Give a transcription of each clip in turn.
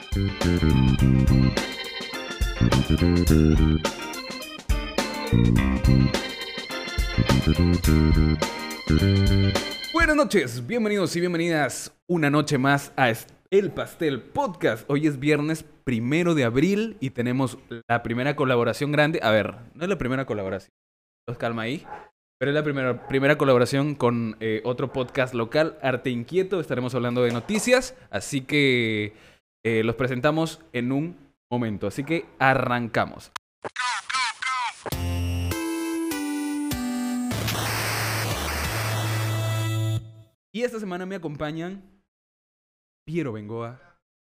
Buenas noches, bienvenidos y bienvenidas una noche más a El Pastel Podcast. Hoy es viernes 1 de abril y tenemos la primera colaboración grande. A ver, no es la primera colaboración, los calma ahí. Pero es la primera colaboración con otro podcast local, Arte Inquieto. Estaremos hablando de noticias, así que los presentamos en un momento. Así que arrancamos. Y esta semana me acompañan Piero Bengoa.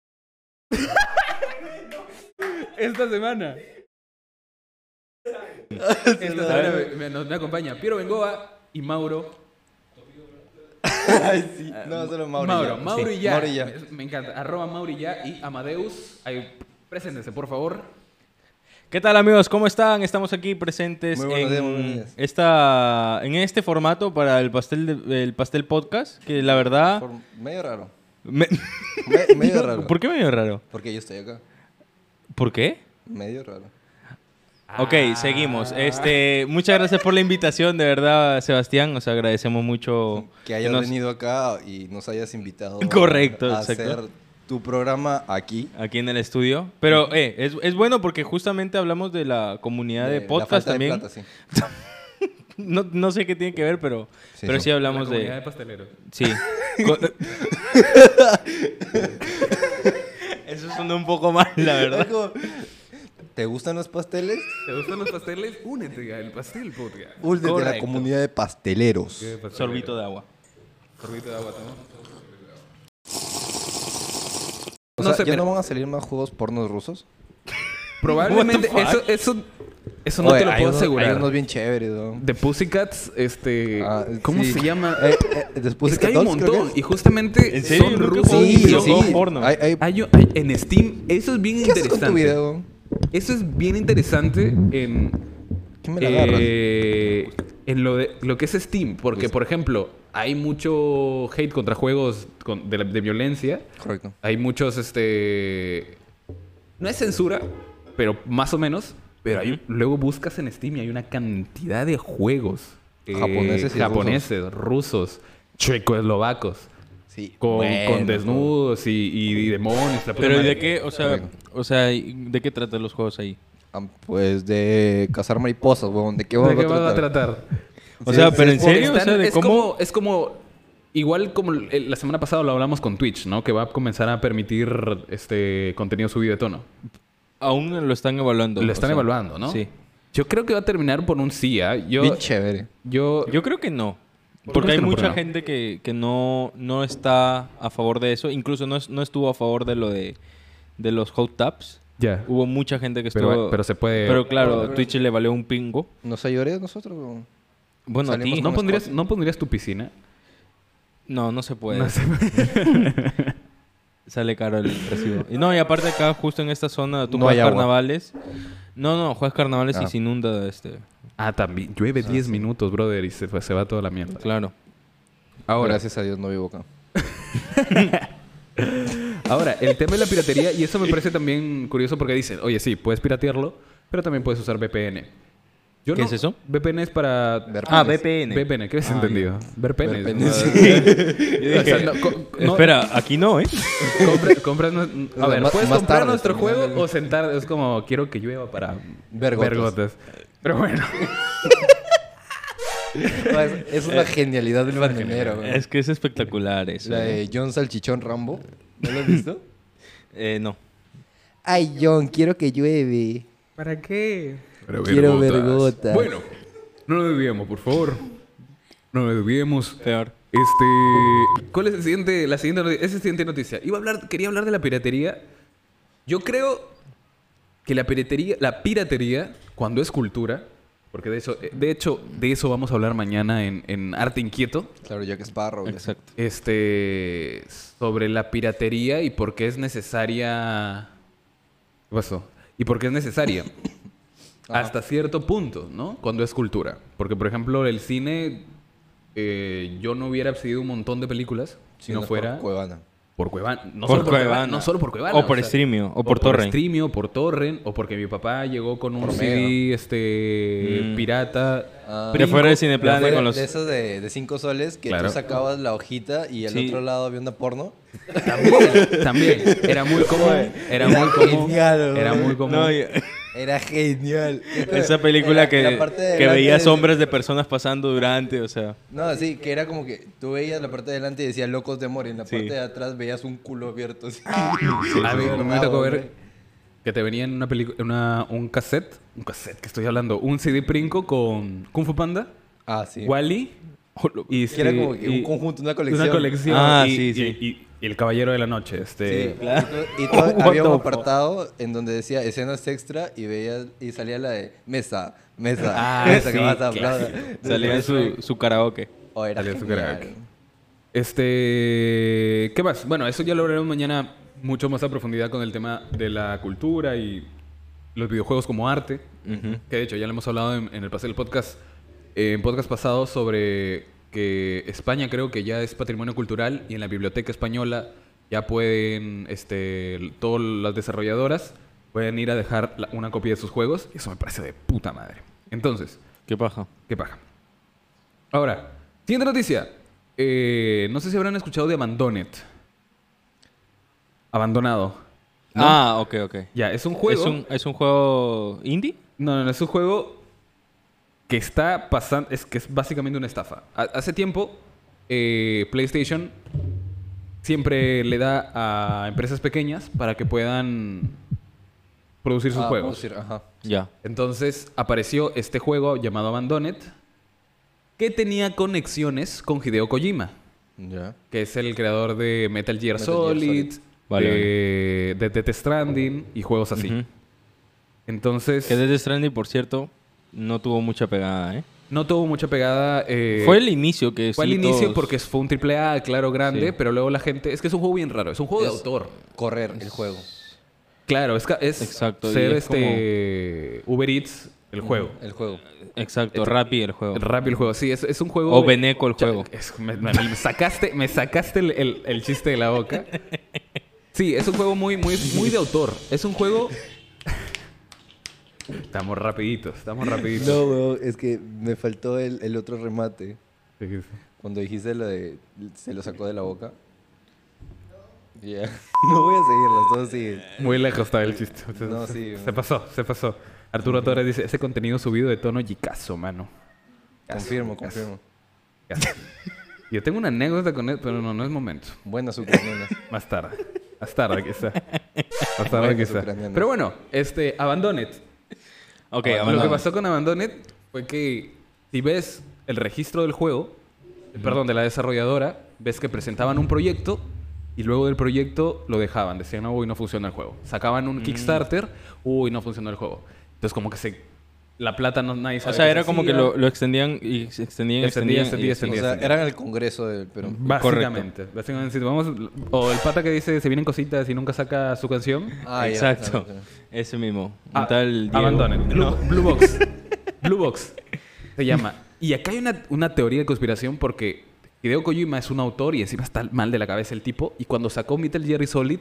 Esta semana me acompaña Piero Bengoa y Mauro. Ay, sí. No, solo Mauro. Mauro sí. y ya. Mauro y ya. Me encanta. @Mauro y ya y Amadeus. Ahí, preséntense, por favor. ¿Qué tal, amigos? ¿Cómo están? Estamos aquí presentes Muy buenos días, muy buenos días. en este formato para el pastel podcast, que la verdad... Medio raro. me- Medio raro. ¿Por qué medio raro? Porque yo estoy acá. ¿Por qué? Medio raro. Ok, seguimos. Muchas gracias por la invitación, de verdad, Sebastián. Os agradecemos mucho Que hayas venido acá y nos hayas invitado Correcto, a exacto. hacer tu programa aquí. aquí en el estudio. Pero es bueno porque justamente hablamos de la comunidad de La podcast falta también. de plata, sí. No sé qué tiene que ver, pero sí La hablamos comunidad de de... pasteleros. Sí. Eso sonó un poco mal, la verdad. Es como, ¿te gustan los pasteles? ¿Te gustan los pasteles? Únete al Pastel Podcast. Únete a la Correcto. comunidad de pasteleros. ¿Qué pastelero? Sorbito de agua. Sorbito de agua, ¿no? O No sea, sé, ¿ya pero- no van a salir más juegos pornos rusos? Probablemente What the fuck? eso no Oye, te lo hay puedo unos- asegurar. Hay unos bien chéveres, ¿no? The Pussycats, ¿cómo sí. se llama? Después Es que hay un montón y justamente ¿En serio? son Nunca rusos. jugué Sí, videojuegos sí. porno. Hay en Steam, eso es bien ¿Qué haces interesante. con tu video? Eso es bien interesante en ¿Qué me la agarras? en lo que es Steam, porque Pues- por ejemplo, hay mucho hate contra juegos de violencia. Correcto. Hay muchos, no es censura, pero más o menos. Pero luego buscas en Steam y hay una cantidad de juegos. Japoneses y rusos, checoslovacos, Sí. con Bueno, desnudos y demonios. la puta Pero ¿y madre. de qué? O sea, ¿de qué tratan los juegos ahí? Pues de cazar mariposas, weón. ¿De qué ¿De vamos qué a van a tratar? tratar? O sea, pero en es por- serio, o sea, de cómo... Es como... Igual como la semana pasada lo hablamos con Twitch, ¿no? Que va a comenzar a permitir contenido subido de tono. Aún lo están evaluando. Lo o están sea, evaluando, ¿no? Sí. Yo creo que va a terminar por un sí, ¿ah? Bien chévere. Yo Yo creo que no. ¿Por qué Porque crees hay que no? ¿Por mucha qué no? gente que no está a favor de eso. Incluso no estuvo a favor de lo de los hot tabs. Ya. Hubo mucha gente que Pero, estuvo... pero se puede... Pero claro, Twitch le valió un pingo. ¿Nos ayudarías nosotros, weón? Bueno, a Salimos ti... ¿No con ¿No pondrías tu piscina? No se puede. No sé. Sale caro el recibo. Y no, y aparte acá, justo en esta zona, tú No juegas hay agua. carnavales. No, juegas carnavales y Ah. se inunda Ah, también. Llueve Ah, 10 sí. minutos, brother, y se va toda la mierda. Claro. Ahora, Gracias a Dios no vivo acá. Ahora, el tema de la piratería, y eso me parece también curioso porque dicen, oye, sí, puedes piratearlo, pero también puedes usar VPN. ¿Qué es eso? VPN es para... Ver Ah, penes. VPN. VPN, ¿qué habías Ah, entendido? Ver penes. Ver ¿no? penes, O sea, no- Espera, aquí no, ¿eh? compras a ver, Más- puedes más comprar tarde nuestro terminar juego el- o sentar. Es como, quiero que llueva para Ver ver gotas. gotas. Pero bueno. Es una genialidad del bananero, weón. Es que es espectacular eso. La de John Salchichón Rambo. ¿No lo has visto? No. Ay, John, quiero que llueve. ¿Para qué? Quiero ver gotas. Bueno, no nos desviemos, por favor. No nos desviemos. Peor. ¿Cuál es la siguiente noticia? Esa siguiente noticia. Quería hablar de la piratería. Yo creo que la piratería, cuando es cultura, porque de hecho, de eso vamos a hablar mañana en Arte Inquieto. Claro, Jack Sparrow. Exacto. Sobre la piratería y por qué es necesaria. ¿Qué pasó? Y por qué es necesaria. Ajá. Hasta cierto punto, ¿no? Cuando es cultura. Porque, por ejemplo, el cine, yo no hubiera accedido a un montón de películas si no fuera Cuevana. por Cuevana. No Por solo por Cuevana. Cuevana. No solo por Cuevana. O por Streamio, o por Torrent. Streamio, por Torrent, o porque mi papá llegó con un Por CD pirata. De fuera de Cineplanet Fuera con los... de esos de 5 soles que Claro. tú sacabas la hojita y al Sí. otro lado había una porno. También. Era muy común. Era muy común. genial, Era güey. muy común. No, y- Era genial. esa película En la que, parte de que delante veías de- hombres de personas pasando durante, o sea... No, sí, que era como que tú veías la parte de delante y decía locos de amor y en la Sí. parte de atrás veías un culo abierto. Así. A mí me Bravo, tocó güey. ver que te venía en una película, un cassette, que estoy hablando, un CD Princo con Kung Fu Panda, Ah, sí. Wally y Que era como que un conjunto, una colección. y, Sí, y- sí. y El Caballero de la Noche. Sí, claro. y tú- What había un the apartado en donde decía escenas extra y veías y salía la de mesa, Ah, mesa sí, que más claro. aplauda. Salía su karaoke. Oh, era Salía su genial. karaoke. ¿Qué más? Bueno, eso ya lo hablaremos mañana mucho más a profundidad con el tema de la cultura y los videojuegos como arte. Ujú. Que de hecho ya lo hemos hablado en el pastel podcast, en podcast pasado sobre que España creo que ya es patrimonio cultural y en la biblioteca española ya pueden, todas las desarrolladoras pueden ir a dejar una copia de sus juegos y eso me parece de puta madre. Entonces, ¿Qué paja? qué paja. Ahora, siguiente noticia. No sé si habrán escuchado de Abandoned. Abandonado. ¿No? Ah, ok. Ya, es un juego. ¿Es un juego indie? No, es un juego que está pasando, que es básicamente una estafa. Hace tiempo, PlayStation siempre le da a empresas pequeñas para que puedan producir sus juegos. Producir, ajá. Ya. Entonces apareció este juego llamado Abandoned que tenía conexiones con Hideo Kojima, Ya. que es el creador de Metal Gear Metal Gear Solid, Solid. Vale, de Death Stranding y juegos así. Ujú. Entonces, Que Death Stranding, por cierto, no tuvo mucha pegada, ¿eh? no tuvo mucha pegada. Fue el inicio que Fue al sí inicio todos- porque fue un AAA, claro, grande, Sí. pero luego la gente... Es que es un juego bien raro, es un juego de Es- autor. Correr el juego. Claro, es Exacto, y ser es Uber Eats el juego. El juego. Exacto, Rappi el juego. El Rappi el juego, sí, es un juego... O de- Beneco el juego. me sacaste el chiste de la boca. Sí, es un juego muy de autor. Es un juego... Estamos rapiditos. No, weón, es que me faltó el otro remate. Sí, sí. Cuando dijiste lo de se lo sacó de la boca. Ya. No voy a seguirlas, todos siguen. Muy lejos está el chiste. No, sí, Se pasó. Arturo Torres dice, ese contenido subido de tono yicazo, mano. Confirmo. Caso. Yo tengo una anécdota con él, pero no es momento. Buenas ucranianas. Más tarde quizá. Más tarde Buenas quizá. ucranianas. Pero bueno, Abandoned. Ok, Lo que abandonado. pasó con Abandoned fue que si ves el registro del juego, perdón, de la desarrolladora, ves que presentaban un proyecto y luego del proyecto lo dejaban. Decían, no, uy, no funciona el juego. Sacaban un Kickstarter, uy, no funcionó el juego. Entonces como que la plata nadie sabe O sea, qué era se como que hacía. lo extendían y se extendían. Extendía. O sea, eran el congreso del Perú. Básicamente. Básicamente, si vamos, o el pata que dice, se vienen cositas y nunca saca su canción. Ah, ya, Exacto. claro. Ese mismo. Un Ah, tal Diego. Abandoned. No. Blue Box. Blue Box. Se llama. Y acá hay una teoría de conspiración porque Hideo Kojima es un autor y encima está mal de la cabeza el tipo. Y cuando sacó Metal Gear Solid,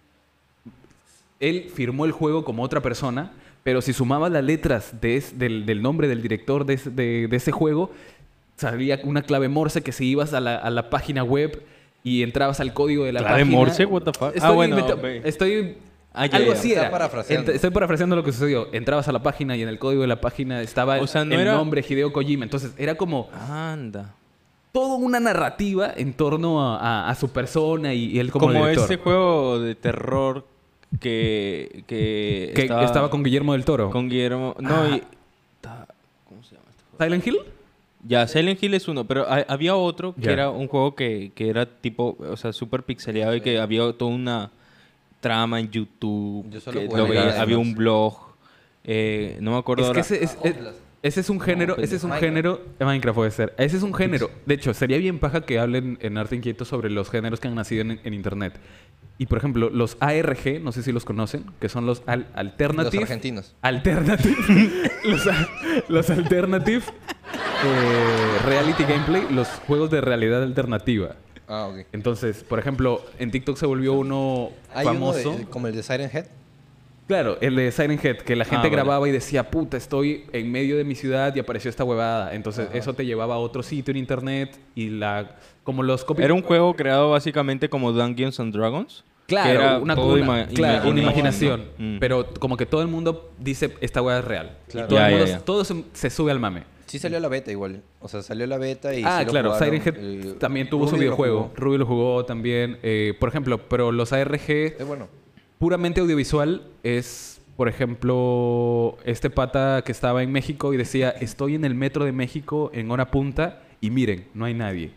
él firmó el juego como otra persona, pero si sumabas las letras del nombre del director de ese juego, salía una clave Morse que si ibas a la página web y entrabas al código de la ¿Clave página... Morse? What the fuck? Estoy Bueno, estoy... Ah, ya, algo ya. así Está era. parafraseando. Estoy parafraseando lo que sucedió. Entrabas a la página y en el código de la página estaba O sea, no el era- nombre Hideo Kojima. Entonces era como Anda. toda una narrativa en torno a su persona y él como Como director. este juego de terror que Que estaba con Guillermo del Toro. con Guillermo. No, Ah. y. ¿Cómo se llama este juego? ¿Silent Hill? Ya, Silent Hill es uno, pero había otro que Ya. era un juego que era tipo, o sea, súper pixeleado y que había toda una trama en YouTube. Yo solo que jugué lo veía, Minecraft. había un blog. No me acuerdo Es que ahora. ese es un género, ese es un género, Minecraft puede ser. Ese es un género. De hecho, sería bien paja que hablen en Arte Inquieto sobre los géneros que han nacido en internet. Y por ejemplo, los ARG, no sé si los conocen, que son los Los alternative. argentinos. Alternative. los alternative reality gameplay, los juegos de realidad alternativa. Ah, ok. Entonces, por ejemplo, en TikTok se volvió uno Hay famoso. uno como el de Siren Head. Claro, el de Siren Head, que la gente vale. grababa y decía, puta, estoy en medio de mi ciudad y apareció esta huevada. Entonces, Ajá. eso te llevaba a otro sitio en internet y como los copy... Era un juego creado básicamente como Dungeons and Dragons. Claro, que era una, todo una imaginación. ¿no? Mm. Pero como que todo el mundo dice, esta hueá es real. Claro. Y todo, Ya, el ya, mundo, ya. todo se sube al mame. Sí salió la beta igual. O sea, salió la beta y Ah, sí lo claro, jugaron. Siren Head también tuvo su Ruby lo videojuego. jugó. Ruby lo jugó también. Por ejemplo, pero los ARG Es bueno. puramente audiovisual es, por ejemplo, este pata que estaba en México y decía, estoy en el metro de México en hora punta y miren, no hay nadie.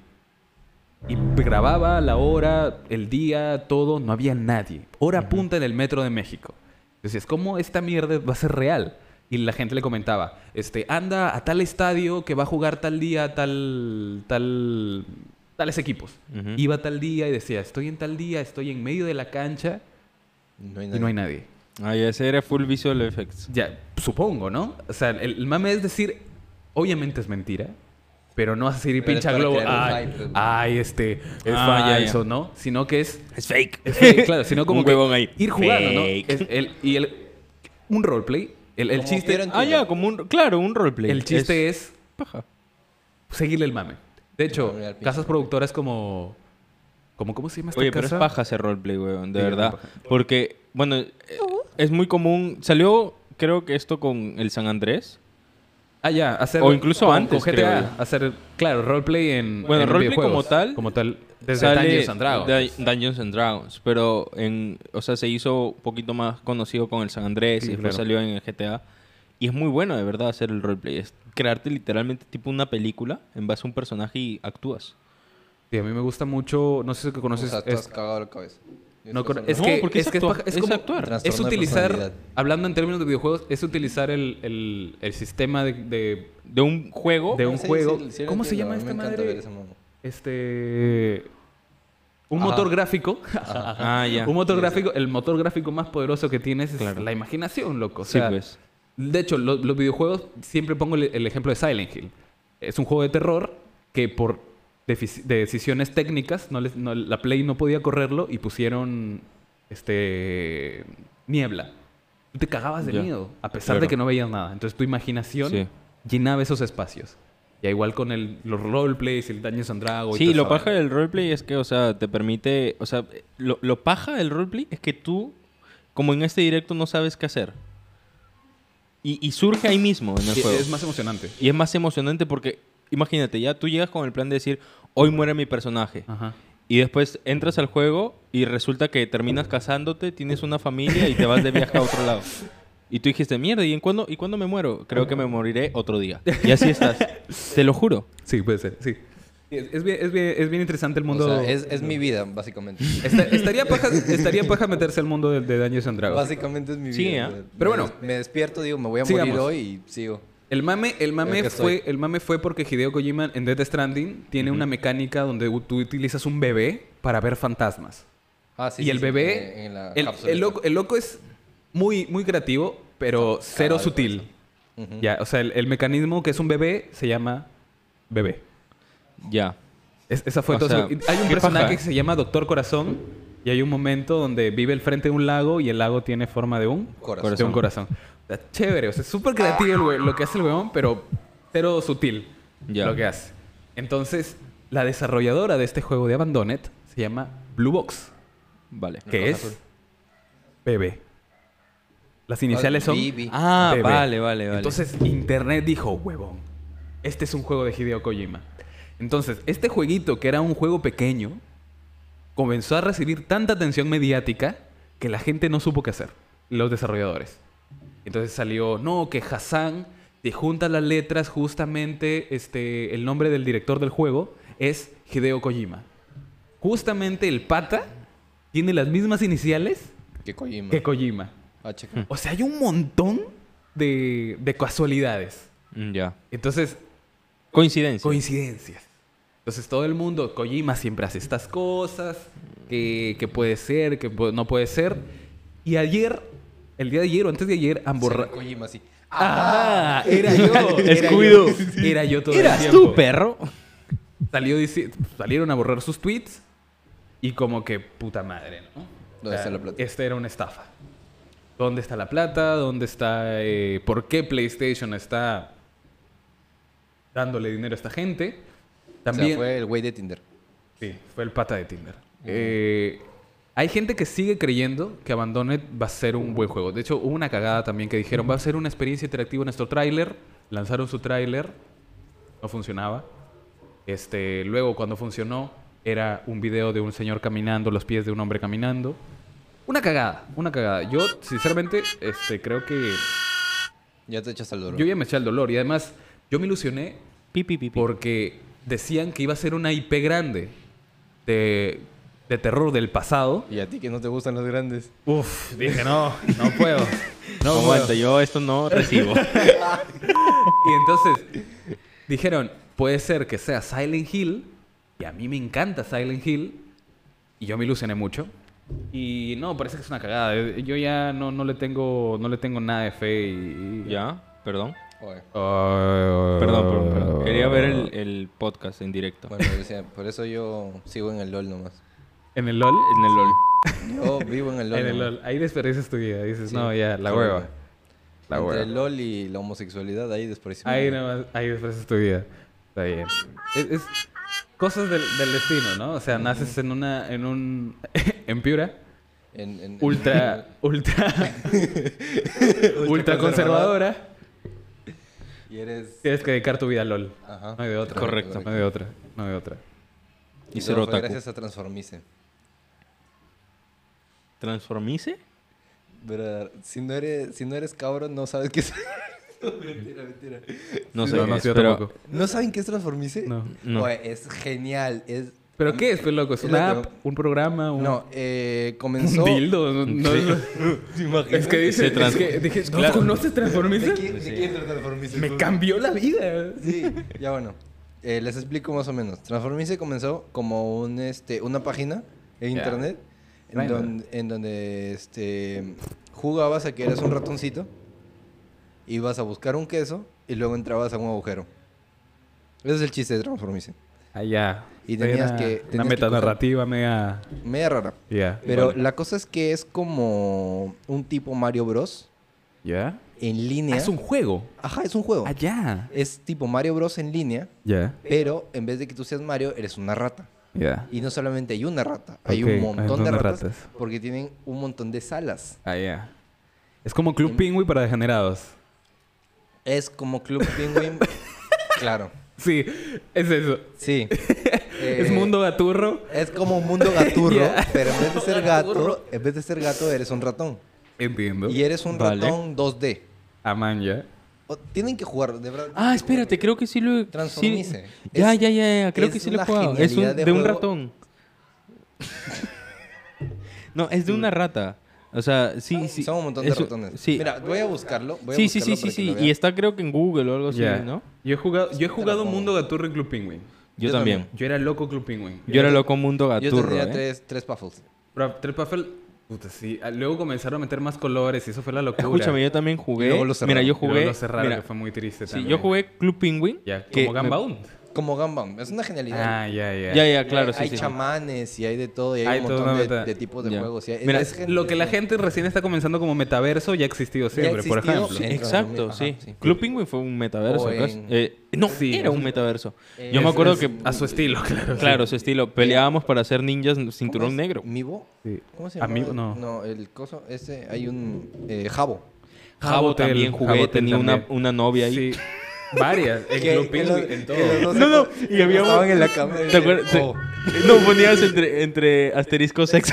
Y grababa la hora, el día, todo, no había nadie. Hora punta en el metro de México. Entonces, ¿cómo esta mierda va a ser real? Y la gente le comentaba, anda a tal estadio que va a jugar tal día, tales equipos. Ujú. Iba tal día y decía, estoy en tal día, estoy en medio de la cancha No hay y nadie. no hay nadie. Ah, ya, ese era full visual effects. Ya, supongo, ¿no? O sea, el mame es decir, obviamente es mentira, pero no vas a decir Pero es pincha para globo, crear un ay, hype, ¿no? ay, es Ah, ya, falso, ya. ¿no? Sino que es fake. claro, sino como Un que huevón ahí. ir jugando, ¿no? Fake. Un roleplay, el Como chiste, Fear and Ah, ya, como un... Claro, un roleplay. el chiste es Paja. seguirle el mame. De hecho, Mira, el pinche casas productoras como ¿cómo se llama esta Oye, pero es casa? paja ese roleplay, weón, de Sí, verdad. es paja. Porque, bueno, es muy común. Salió, creo que esto con el San Andrés. Ah, ya, hacer O incluso antes, con creo GTA, hacer claro, roleplay en Bueno, en roleplay videojuegos, como tal, desde Dungeons and Dragons. Dungeons and Dragons. Pero, o sea, se hizo un poquito más conocido con el San Andrés Sí, y después claro. salió en el GTA. Y es muy bueno, de verdad, hacer el roleplay. Es crearte literalmente tipo una película en base a un personaje y actúas. Sí, a mí me gusta mucho, no sé si O conoces sea, estás cagado de la cabeza. no, Eso es No, que porque es es que es actuar, paja- es es como actuar. Trastorno es de utilizar personalidad. hablando en términos de videojuegos, es utilizar el sistema de De un juego. de un Sí, juego. sí, sí lo ¿Cómo se entiendo, llama a mí esta me encanta ver madre? ese mono. Un Ajá. motor gráfico. Ah, ya. Un motor Sí, gráfico, el motor gráfico más poderoso que tienes es Claro. la imaginación, loco. O Sí, sea, pues. de hecho, los videojuegos, siempre pongo el ejemplo de Silent Hill. Es un juego de terror que por decisiones técnicas la Play no podía correrlo y pusieron niebla. Tú te cagabas de Ya. miedo, a pesar de Claro. que no veías nada. Entonces tu imaginación Sí. llenaba esos espacios. Y igual con los roleplays, el Dungeons and Dragons. y Sí, toda lo esa paja vaina. del roleplay es que, o sea, te permite... O sea, lo paja del roleplay es que tú, como en este directo, no sabes qué hacer. Y surge ahí mismo en el Y juego. es más emocionante. Y es más emocionante porque, imagínate, ya tú llegas con el plan de decir, hoy muere mi personaje. Ajá. Y después entras al juego y resulta que terminas casándote, tienes una familia y te vas de viaje a otro lado. Y tú dijiste, mierda, ¿y cuándo me muero? Creo que me moriré otro día. Y así estás. Te lo juro. Sí, puede ser, sí. Es bien interesante el mundo. O sea, es mi vida, básicamente. Estaría paja meterse al mundo de Dungeons and Dragons. Básicamente es mi vida. Sí, o ¿eh? sea, Pero me bueno. Me despierto, digo, me voy a Sigamos. morir hoy y sigo. El mame Aquí fue porque Hideo Kojima en Death Stranding tiene una mecánica donde tú utilizas un bebé para ver fantasmas. Ah, sí, Y sí, el sí, bebé, en la el cápsula. loco es muy, muy creativo, pero cero Cagado, sutil. Ujú. Ya, o sea, el mecanismo que es un bebé se llama bebé. Ya. Esa fue O todo. sea, Hay un qué personaje paja. que se llama Doctor Corazón y hay un momento donde vive al frente de un lago y el lago tiene forma de un Corazón. De un corazón. Está chévere, o sea, es súper creativo lo que hace el weón, pero cero sutil Ya. lo que hace. Entonces, la desarrolladora de este juego de Abandoned se llama Blue Box, Vale. que es BB. Las iniciales son BB. Ah, BB. vale. Entonces, Internet dijo, huevón, este es un juego de Hideo Kojima. Entonces, este jueguito, que era un juego pequeño, comenzó a recibir tanta atención mediática que la gente no supo qué hacer, los desarrolladores. Entonces salió, no, que Hassan te junta las letras justamente, el nombre del director del juego es Hideo Kojima. Justamente el pata tiene las mismas iniciales Que Kojima. que Kojima. Ah, checa. O sea, hay un montón de casualidades. Ya. Entonces, Coincidencia. coincidencias. Entonces todo el mundo, Kojima siempre hace estas cosas, que puede ser, no puede ser. Y ayer, el día de ayer o antes de ayer, Sí, Kojima, sí. ¡Ah! Era yo. Scooby-Doo. Era yo todo ¿Eras el tú, tiempo. perro? salieron a borrar sus tweets y como que puta madre, ¿no? ¿Dónde está la plata? Esta era una estafa. ¿Dónde está la plata? ¿Dónde está... ¿Por qué PlayStation está dándole dinero a esta gente? También... O sea, fue el güey de Tinder. Sí, fue el pata de Tinder. Hay gente que sigue creyendo que Abandoned va a ser un buen juego. De hecho, hubo una cagada también que dijeron, va a ser una experiencia interactiva en nuestro tráiler. Lanzaron su tráiler, no funcionaba. Luego, cuando funcionó, era un video de un señor caminando, los pies de un hombre caminando. Una cagada, una cagada. Yo, sinceramente, creo que... Ya te echas al dolor. Yo ya me eché al dolor. Y además, yo me ilusioné porque decían que iba a ser una IP grande de terror del pasado. Y a ti que no te gustan los grandes. Uf, dije, no puedo. No Aguanta, puedo. yo esto no recibo. Y entonces dijeron, puede ser que sea Silent Hill. Y a mí me encanta Silent Hill. Y yo me ilusioné mucho. Y no, parece que es una cagada. Yo ya no le tengo nada de fe y... ¿Ya? Perdón. Oye. Perdón. Quería ver el podcast en directo. Bueno, decía, por eso yo sigo en el LOL nomás. ¿En el LOL? En el LOL. Yo vivo en el LOL. En el nomás. LOL. Ahí desperdicias tu vida. Dices, Sí, no, ya, la correcto. hueva. La Entre hueva. el LOL y la homosexualidad, ahí después. Ahí nomás, ahí desperdicias tu vida. Está bien. Es cosas del destino, ¿no? O sea, naces en Piura. Ultra conservadora. Y eres... Tienes que dedicar tu vida a LOL. Ajá. No hay de otra. Correcto. No hay de otra. No hay de otra. Y Y ser todo fue otaku. gracias a Transformice. ¿Transformice? Pero si no eres cabrón, no sabes qué es. Mentira. No Sí, sé, No, qué no, es, yo pero... tampoco. ¿No saben qué es Transformice? No. No. Oye, es genial. ¿Pero qué es, pues, loco? ¿Es Es una lo app? que- ¿Un programa? No, ¿Un comenzó... dildo? No, ¿Te imaginas? es que dice... Se trans- Es que dije, ¿no Claro. conoces Transformice? ¿De quién es Transformice? Me cambió la vida. Sí, ya bueno. Les explico más o menos. Transformice comenzó como una página en Ya. internet Bueno. en donde jugabas a que eras un ratoncito, ibas a buscar un queso y luego entrabas a un agujero. Ese es el chiste de Transformice. Allá. Y tenías Una que coger- metanarrativa media... Media rara. Ya. Pero Vale. la cosa es que es como un tipo Mario Bros. ¿Ya? en línea. Es un juego. Ajá, es un juego. Allá. Es tipo Mario Bros en línea, Ya. pero en vez de que tú seas Mario, eres una rata. Ya. Y no solamente hay una rata, hay Ok, un hay montón de unas ratas, ratas. porque tienen un montón de salas. Ah, ya. Es como Club Penguin para degenerados. Es como Club Penguin. Claro. Sí, es eso. Sí. Es mundo gaturro. Es como un mundo gaturro, Ya. pero en vez de ser Gaturro. gato, en vez de ser gato, eres un ratón. Entiendo. Y eres un Vale. ratón 2D. Aman ya. Tienen que jugar, de verdad. Ah, espérate, creo que sí lo he... Transformice. sí. Ya, Es- ya. Creo es que sí lo he una jugado. Es genialidad de de un juego. ratón. No, es de una rata. O sea, sí, sí. Son un montón de es ratones. Sí. Mira, voy a buscarlo. Sí. Y está creo que en Google o algo así, Ya. ¿no? Yo he jugado pongo. Mundo Gaturro y Club Penguin. Yo también. Yo era loco Club Penguin. Yo era loco Mundo Yo Gaturro, tendría ¿eh? tres puffles. Pero Tres Puffle, puta, sí. Luego comenzaron a meter más colores y eso fue la locura. Escúchame, yo también Y jugué. luego lo cerraron. Mira, yo Y luego jugué. lo cerraron, mira, que fue muy triste sí, también. yo jugué Club Penguin. Ya, que como me- Gunbound. Como Gunbound. Es una genialidad. Ah, ya. Ya, claro, sí, hay sí. chamanes y hay de todo. Y hay, Hay un toda montón una de, meta. de tipos de Ya. juegos. y hay- Mira, es Lo que la gente recién está comenzando como metaverso ya ha existido siempre, por existido, ejemplo. sí. Exacto, Ajá, sí. sí. Club Penguin fue un metaverso. O ¿acaso? en- No, Sí, era es- un metaverso. Yo Es- me acuerdo es- que... A su estilo, claro. Claro, su estilo. Peleábamos para ser ninjas cinturón ¿Cómo es? negro. ¿Mibo? Sí. ¿Cómo se llama? Amigo, no. No, el coso. Ese, hay un... Jabo. Jabo Jabotel, también jugué. Jabotel Tenía también. una novia ahí. Sí. Varias. En Que- Club que Penguin, los- en todo. que los dos No, no, se- y había estaban un- en la cama. ¿Te acuerdas? Oh. No, ponías entre asterisco sexo.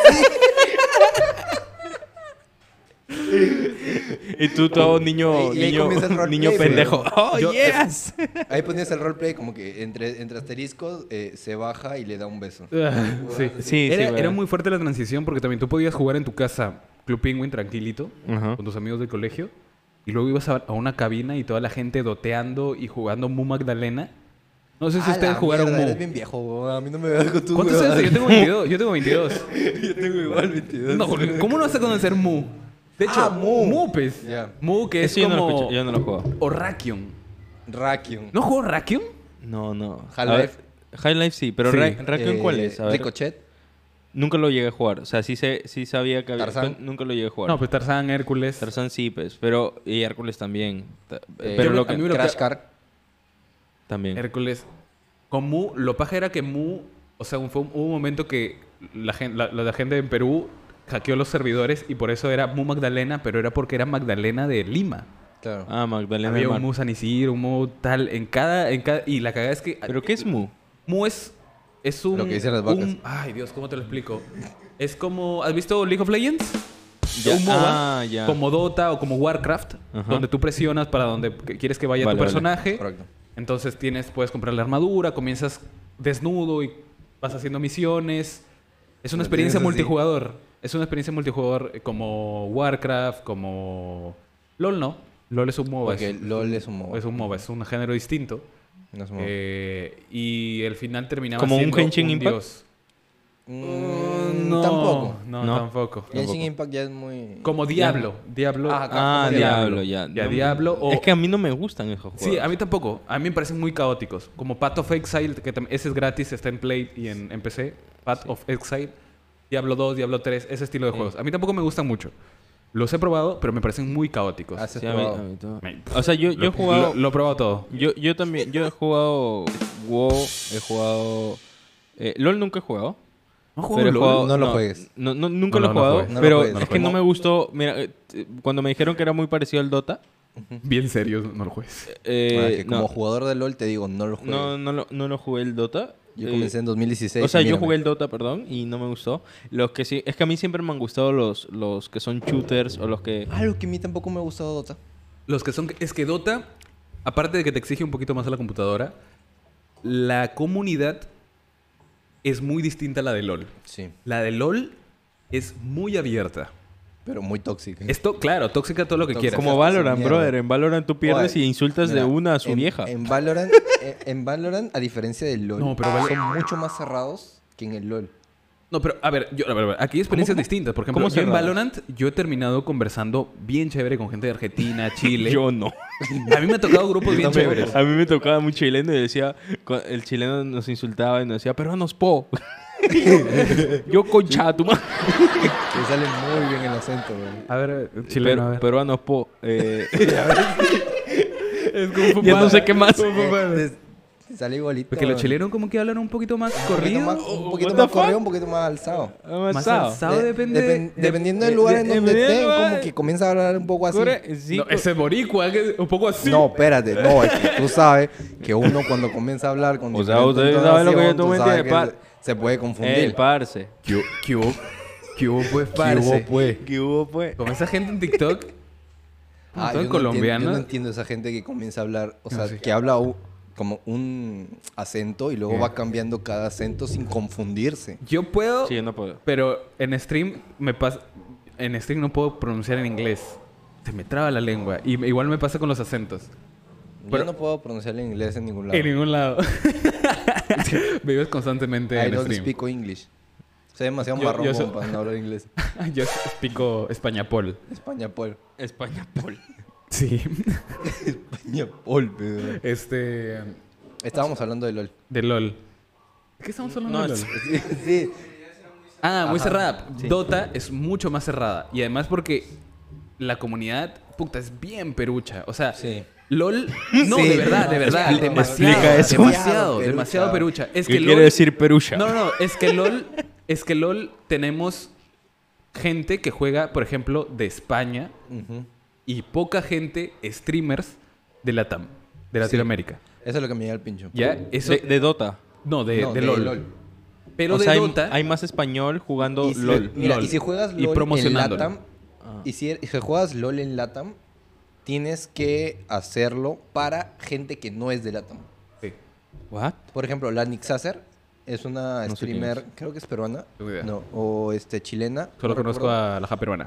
Y tú todo niño, Y ahí comienza el roleplay, niño güey. pendejo. ¡Oh, Yo- yes! Ahí ponías el roleplay como que entre asteriscos se baja y le da un beso. Ah, sí. Sí, Era, sí, era güey. muy fuerte la transición porque también tú podías jugar en tu casa Club Penguin tranquilito Ajá. con tus amigos del colegio y luego ibas a una cabina y toda la gente doteando y jugando Mu Magdalena. No sé si Ah, ustedes la jugaron mierda, Mu. Eres bien viejo, güey. A mí no me veas con tu ¿Cuántos huevada. años? Yo tengo 22. Yo tengo 22. Yo tengo igual 22. No, ¿cómo no vas a conocer Mu? De hecho, Ah, Mu. Mu, pues. Ya. Mu, que es Ese yo no lo como... escuché, yo no lo juego. O Rakion. Rakion. ¿No jugó Rakion? No. Half-Life. High Life sí, pero Sí. Ranked ¿cuál es? A ver. Ricochet. Nunca lo llegué a jugar. O sea, sí sabía que había... Tarzán. pero nunca lo llegué a jugar. No, pues Tarzán, Hércules. Tarzán sí, pues. Pero... Y Hércules también. Pero Pero lo a mí que... me lo Crash que- Car. También. Hércules. Con Mu, lo paja era que Mu, o sea, hubo un momento que la gente en Perú hackeó los servidores y por eso era Mu Magdalena, pero era porque era Magdalena de Lima. Claro. Ah, Magdalena Había del un Mar. Mu San Isidro, un Mu tal, en cada, y la cagada es que... ¿Pero qué es Mu? Mu es un... Lo que dicen las vacas. Ay, Dios, ¿cómo te lo explico? Es como... ¿Has visto League of Legends? Ya. Un MOBA, Ah, ya. como Dota o como Warcraft, Ajá. donde tú presionas para donde quieres que vaya Vale, tu vale. personaje. Correcto. Entonces puedes comprar la armadura, comienzas desnudo y vas haciendo misiones. Es una Lo experiencia tienes así. multijugador. Es una experiencia multijugador como Warcraft, como... LOL no. LOL es un MOBA. Porque LOL es un MOBA. Es un MOBA, es un género distinto. No es un MOBA. Y el final terminaba ¿Como un siendo Genshin un Impact? dios. No, tampoco. No, No. tampoco. Genshin Impact ya es muy... Como Diablo. Diablo. Ah, como Diablo, ya. Ya, No, Diablo o... Es que a mí no me gustan esos juegos. Sí, a mí tampoco. A mí me parecen muy caóticos. Como Path of Exile, que ese es gratis, está en Play y en PC. Path of Exile, Diablo 2, Diablo 3, ese estilo de juegos. A mí tampoco me gustan mucho. Los he probado, pero me parecen muy caóticos. Has Sí, probado. a mí todo. Me- O sea, yo he jugado... Lo he probado todo. Yo también... Yo he jugado WoW, he jugado... LOL nunca he jugado. No Pero he jugado... No lo juegues. Nunca No, lo he no jugado, juegues. No lo pero juegues. es No que lo no me gustó... Mira, cuando me dijeron que era muy parecido al Dota... Bien serio, no lo juegues. Que como no, jugador de LOL te digo, no lo juegues. no lo jugué el Dota. Yo comencé en 2016. O sea, y yo mírame. jugué el Dota, perdón, y no me gustó. Los que sí... Es que a mí siempre me han gustado los que son shooters o los que... Algo que a mí tampoco me ha gustado Dota. Los que son... Es que Dota, aparte de que te exige un poquito más a la computadora, la comunidad es muy distinta a la de LOL. Sí, La de LOL es muy abierta. pero muy tóxica. Esto, claro, tóxica todo lo que Tóxica. quieras. Como Valorant, Mierda. brother. En Valorant tú pierdes Oye, y insultas mira, de una a su vieja. En Valorant, en Valorant, a diferencia del LOL, No, pero son mucho más cerrados que en el LOL. No, pero a ver, aquí hay experiencias ¿Cómo? distintas. Por ejemplo, ¿Cómo yo en cerradas? Valorant yo he terminado conversando bien chévere con gente de Argentina, Chile. Yo no. A mí me ha tocado grupos bien tampoco. chéveres. A mí me tocaba muy chileno y decía, el chileno nos insultaba y nos decía, peruanos po. Yo concha tu madre. Te sale muy bien el acento, güey. A ver, chileno, a ver. Peruanos po. Es como Ya no sé qué más. Te sale igualito. Porque los güey. chilenos como que hablan un poquito más Un poquito corrido. más, un poquito What the más corrido, fuck? un poquito más alzado. Más alzado depende... Dependiendo del lugar en donde dependiendo del estén, lugar. como que comienza a hablar un poco así. Sí, No, ese boricua, que un poco así. No, espérate, no, es que tú sabes que uno cuando comienza a hablar con O sea, diferente ustedes saben lo que yo entonación, tú me tú sabes entiendes, que se puede confundir. parce. ¿Qué hubo? ¿Qué hubo, pues, ¿Qué parce? hubo, pues? ¿Qué hubo, pues? Como esa gente en TikTok. Ah, Todo yo colombiano. yo no entiendo esa gente que comienza a hablar, o sea, sí. que habla como un acento y luego va cambiando cada acento sin confundirse. Yo puedo, Sí, yo no puedo. pero en stream me pasa... En stream no puedo pronunciar en inglés. Se me traba la lengua. Y igual me pasa con los acentos. Pero- Yo no puedo pronunciar el inglés en ningún lado. En ningún lado. Vives constantemente I en don't stream. speak English. Soy demasiado Yo- marrón yo como soy- para no hablar inglés. Yo explico españapol. España Paul. España, Paul. Sí. España Paul, pero... Estábamos hablando de LOL. De LOL. ¿De qué estamos hablando No, de LOL? Sí, sí. Ah, muy cerrada. Sí. Dota es mucho más cerrada. Y además porque la comunidad, puta, es bien perucha. O sea, Sí. LOL... No, Sí. de verdad, de verdad. Explica- Demasiado, explica eso. demasiado, Perucha. demasiado perucha. Es ¿Qué que quiere LOL... decir perucha? No, es que LOL tenemos gente que juega, por ejemplo, de España Ujú. y poca gente, streamers de Latam, de Latinoamérica. Eso es lo que me llega al pincho. ¿Ya? Eso... De Dota. no, de No, de LOL. Pero O de sea, Dota... hay más español jugando Y si, LOL. mira, LOL. y si juegas Y LOL en promocionándolo. LATAM, Ah. y si juegas LOL en LATAM, tienes que hacerlo para gente que no es de LATAM. Sí. ¿What? Por ejemplo, la Nixacer es una No sé quién streamer, es. creo que es peruana. Tengo idea. No, o chilena. Solo no conozco recuerdo. a la ja peruana.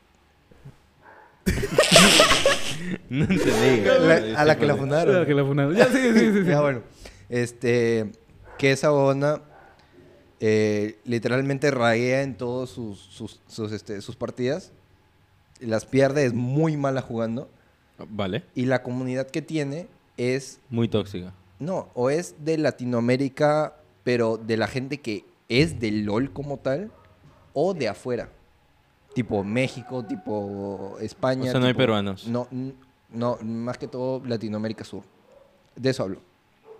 No entendí. A la que la fundaron. que la funaron. Ya, sí. Ya, bueno. Que esa ona literalmente raguea en todas sus partidas. Las pierde, es muy mala jugando. Vale. Y la comunidad que tiene es Muy tóxica. No, o es de Latinoamérica, pero de la gente que es del LOL como tal, o de afuera. Tipo México, tipo España. O sea, no hay tipo- peruanos. No, más que todo Latinoamérica Sur. De eso hablo.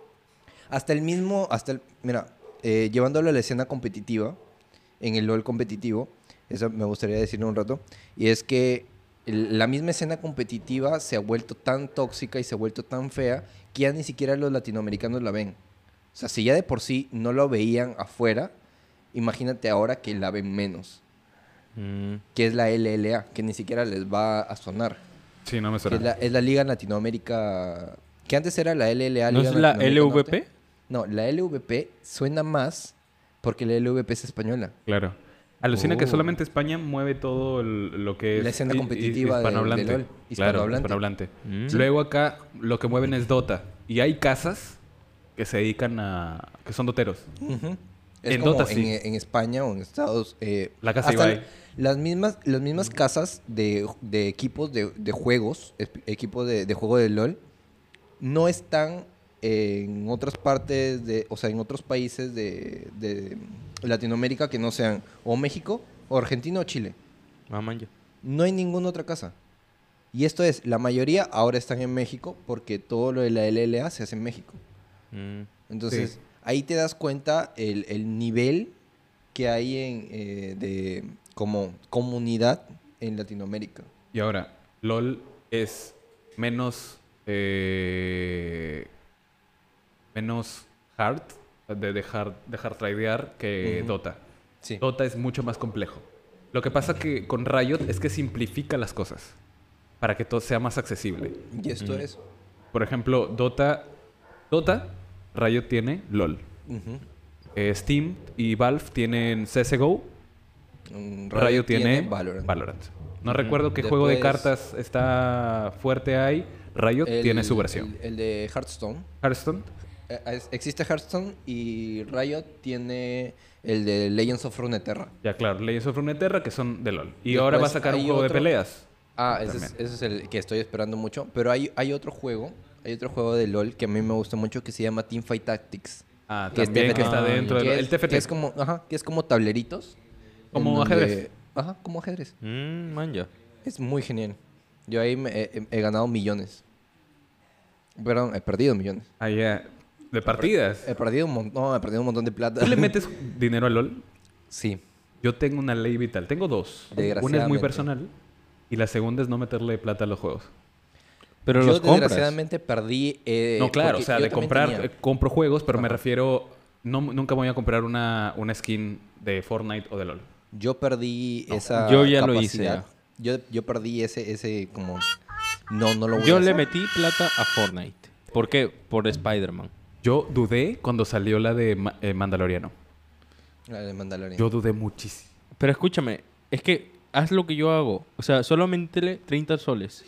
Mira, llevándolo a la escena competitiva, en el LOL competitivo, eso me gustaría decir un rato, y es que la misma escena competitiva se ha vuelto tan tóxica y se ha vuelto tan fea que ya ni siquiera los latinoamericanos la ven. O sea, si ya de por sí no lo veían afuera, imagínate ahora que la ven menos, que es la LLA, que ni siquiera les va a sonar. Sí, no me Que suena. es la Liga Latinoamérica, que antes era la LLA. ¿No Liga es la Latinoamérica LVP? Norte. No, la LVP suena más porque la LVP es española. Claro. Alucina que Oh. solamente España mueve todo lo que es La escena hi- competitiva de hispanohablante. LOL. Claro, Hispanohablante. hispanohablante. Mm. Luego acá lo que mueven es Dota. Y hay casas que se dedican a... que son doteros. Ujú. Es En como Dota, sí. en España o en Estados La casa hasta Ibai. las mismas casas de equipos de juegos, equipos de juego de LOL, no están en otras partes o sea, en otros países de Latinoamérica que no sean o México, o Argentina o Chile. Ah, man, ya. No hay ninguna otra casa. Y esto es, la mayoría ahora están en México porque todo lo de la LLA se hace en México. Mm. Entonces, Sí. ahí te das cuenta el nivel que hay como comunidad en Latinoamérica. Y ahora, LOL es menos... menos hard, de dejar tradear que Ujú. Dota. Sí. Dota es mucho más complejo. Lo que pasa que con Riot es que simplifica las cosas para que todo sea más accesible. Y esto es. Por ejemplo, Dota, Riot tiene LOL. Ujú. Steam y Valve tienen CSGO. Riot tiene Valorant. No recuerdo qué juego de Después- cartas está fuerte ahí. Riot tiene su versión. El de Hearthstone. Hearthstone. Existe Hearthstone y Riot tiene el de Legends of Runeterra. Ya, claro. Legends of Runeterra, que son de LOL. Y Después ahora va a sacar un hay juego de otro- peleas. Ese es el que estoy esperando mucho. Pero hay otro juego de LOL que a mí me gusta mucho que se llama Teamfight Tactics. Ah, Que es también que TFT. está dentro Que del es- el TFT. que es como tableritos. Como en donde- ajedrez. Ajá, como ajedrez. Man, ya. Es muy genial. Yo ahí he ganado millones. Perdón, he perdido millones. Ah, ya. De partidas. He perdido un montón de plata. ¿Tú le metes dinero a LOL? Sí. Yo tengo una ley vital. Tengo dos. Una es muy Desgraciadamente. personal y la segunda es no meterle plata a los juegos. Pero Yo los compras. desgraciadamente perdí. No, claro, porque o sea, yo de también comprar, tenía. compro juegos, pero me Ajá. refiero, nunca voy a comprar una skin de Fortnite o de LOL. Yo perdí esa. Yo ya lo hice, capacidad. Yo perdí ese como. No lo voy a Yo hacer. le metí plata a Fortnite. ¿Por qué? Por Spider-Man. Yo dudé cuando salió la de Mandaloriano. La de Mandalorian. Yo dudé muchísimo. Pero escúchame, es que haz lo que yo hago. O sea, solamente 30 soles.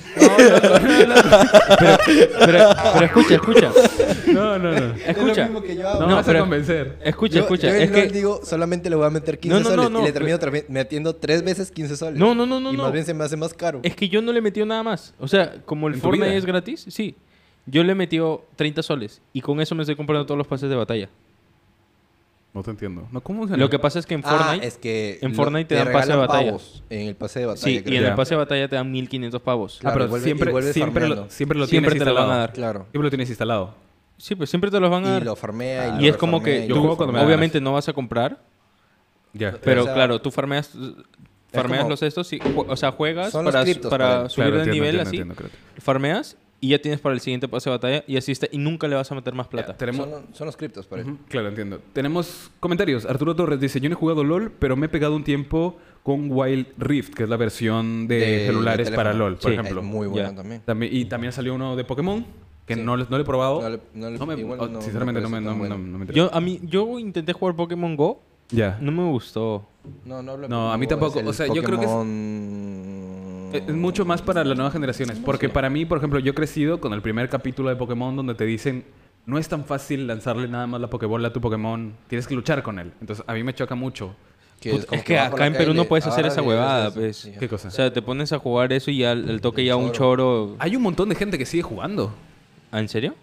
Pero escucha. No. Escucha. que yo hago. No, No, vas a pero- convencer. Escucha. Yo Es en que... LOL digo, solamente le voy a meter 15 No, soles. Y le pero- termino metiendo 3 veces 15 soles. No. Y más bien se me hace más caro. Es que yo no le he metido nada más. O sea, como el ¿En tu Fortnite vida? es gratis, sí. Yo le he metido 30 soles. Y con eso me estoy comprando todos los pases de batalla. No te entiendo. No, ¿cómo se Lo que pasa es que en Fortnite... es que en Fortnite te dan pase de regalan batalla. pavos en el pase de batalla. Sí, y creo. en Ya. el pase de batalla te dan 1500 pavos. Claro, pero y vuelve- siempre, y vuelves siempre, farmeando. siempre lo Siempre tienes te lo van a instalado. dar. Claro. Siempre lo tienes instalado. Sí, pues siempre te los van a Y dar. lo farmea. Y es como que Yo tú juego cuando me da obviamente no vas a comprar, Ya. pero o sea, claro, tú farmeas como- los estos y, o sea, juegas Son los para, criptos para para él. subir Claro, de entiendo, nivel entiendo, así. entiendo. Farmeas y ya tienes para el siguiente pase de batalla y así está y nunca le vas a meter más plata. Ya, tenemos... Son los criptos, para él. Ujú, claro, entiendo. Tenemos comentarios. Arturo Torres dice, yo no he jugado LOL, pero me he pegado un tiempo con Wild Rift, que es la versión de celulares teléfono. para LOL, por Sí. ejemplo. Es muy bueno Ya. también. Y también salió uno de Pokémon, que Sí. no le he probado. Igual no Sinceramente no parece me tan bueno. interesa. Yo intenté jugar Pokémon Go, Ya. no me gustó. No hablo de No, a mí Pokémon, tampoco. es el O sea, yo creo que es- Pokémon- Es mucho más para las nuevas generaciones. Porque Sí. para mí, por ejemplo, yo he crecido con el primer capítulo de Pokémon donde te dicen, no es tan fácil lanzarle nada más la Pokébola a tu Pokémon, tienes que luchar con él. Entonces, a mí me choca mucho. Puta, como es que va por acá la en Perú calle, no puedes hacer agarras esa y huevada, haces- pues. sí. ¿Qué cosa? O sea, te pones a jugar eso y al toque ya un choro. choro. Hay un montón de gente que sigue jugando. ¿Ah, en serio?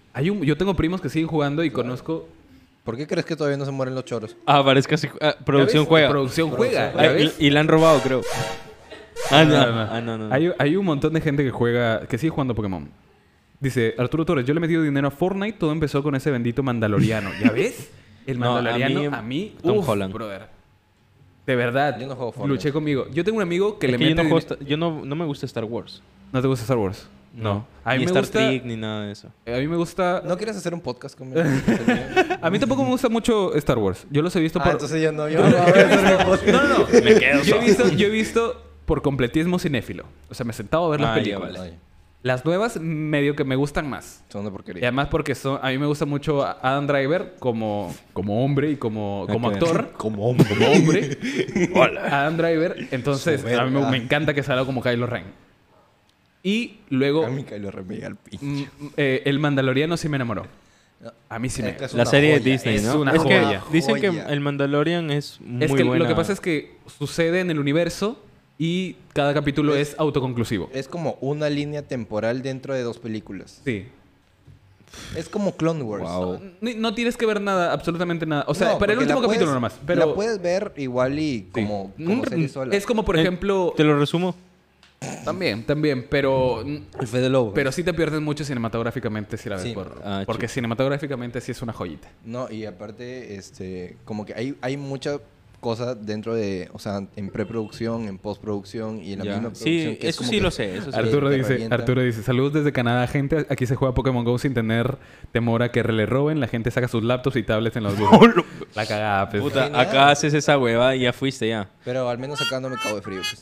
Yo tengo primos que siguen jugando y conozco... ¿Por qué crees que todavía no se mueren los choros? Ah, parece que producción ¿Ya ves? juega. Producción juega. ¿ya Ah, ves? y la han robado, creo. Ah, no. No, no. Ah, no. Hay un montón de gente que sigue jugando Pokémon. Dice Arturo Torres, yo le he metido dinero a Fortnite, todo empezó con ese bendito Mandaloriano. ¿Ya ves? El No, Mandaloriano a mí, Tom Holland. brother. De verdad. Yo no juego Fortnite. Luché conmigo. Yo tengo un amigo que Es le que yo mete... no, juego yo no me gusta Star Wars. ¿No te gusta Star Wars? No. A mí Ni me Star gusta... Trek, ni nada de eso. A mí me gusta... ¿No quieres hacer un podcast conmigo? A mí tampoco me gusta mucho Star Wars. Yo los he visto por... Entonces yo no. Yo no voy a hacer mi podcast. No. Me quedo Yo he visto por completismo cinéfilo. O sea, me he sentado a ver las Ah, ya, películas. vale. Ay, Las nuevas medio que me gustan más. son de Y porquería. además porque a mí me gusta mucho Adam Driver como hombre y como Ok. actor. Como hombre. Como hombre. Adam Driver. Entonces, Soberbia. a mí me encanta que salga como Kylo Ren. Y luego, A mí Kylo Ren me llega al pinche. el Mandaloriano sí me enamoró. A mí sí me... Es que es La una serie de joya, Disney, es ¿no? una es que joya. dicen que Joya. el Mandalorian es muy Es que buena. lo que pasa es que sucede en el universo y cada capítulo es autoconclusivo. Es como una línea temporal dentro de 2 películas. Sí. Es como Clone Wars. Wow. No tienes que ver nada, absolutamente nada. O sea, No, para el porque último la capítulo puedes- nomás. Pero La puedes ver igual y sí. como serie sola. Es como, por ejemplo... Te lo resumo. También, pero... el Fede Lobo. Pero sí te pierdes mucho cinematográficamente si la ves Sí. porque cinematográficamente sí es una joyita. No, y aparte, como que hay mucha cosa dentro de, o sea, en preproducción, en postproducción y en la Ya. misma producción. Sí, que es eso como sí que- lo sé. Eso sí. Arturo dice, saludos desde Canadá, gente. Aquí se juega Pokémon GO sin tener temor a que le roben. La gente saca sus laptops y tablets en los buses. La cagada, pues. Puta, Genial. acá haces esa hueva y ya fuiste ya. Pero al menos acá no me cago de frío. Pues.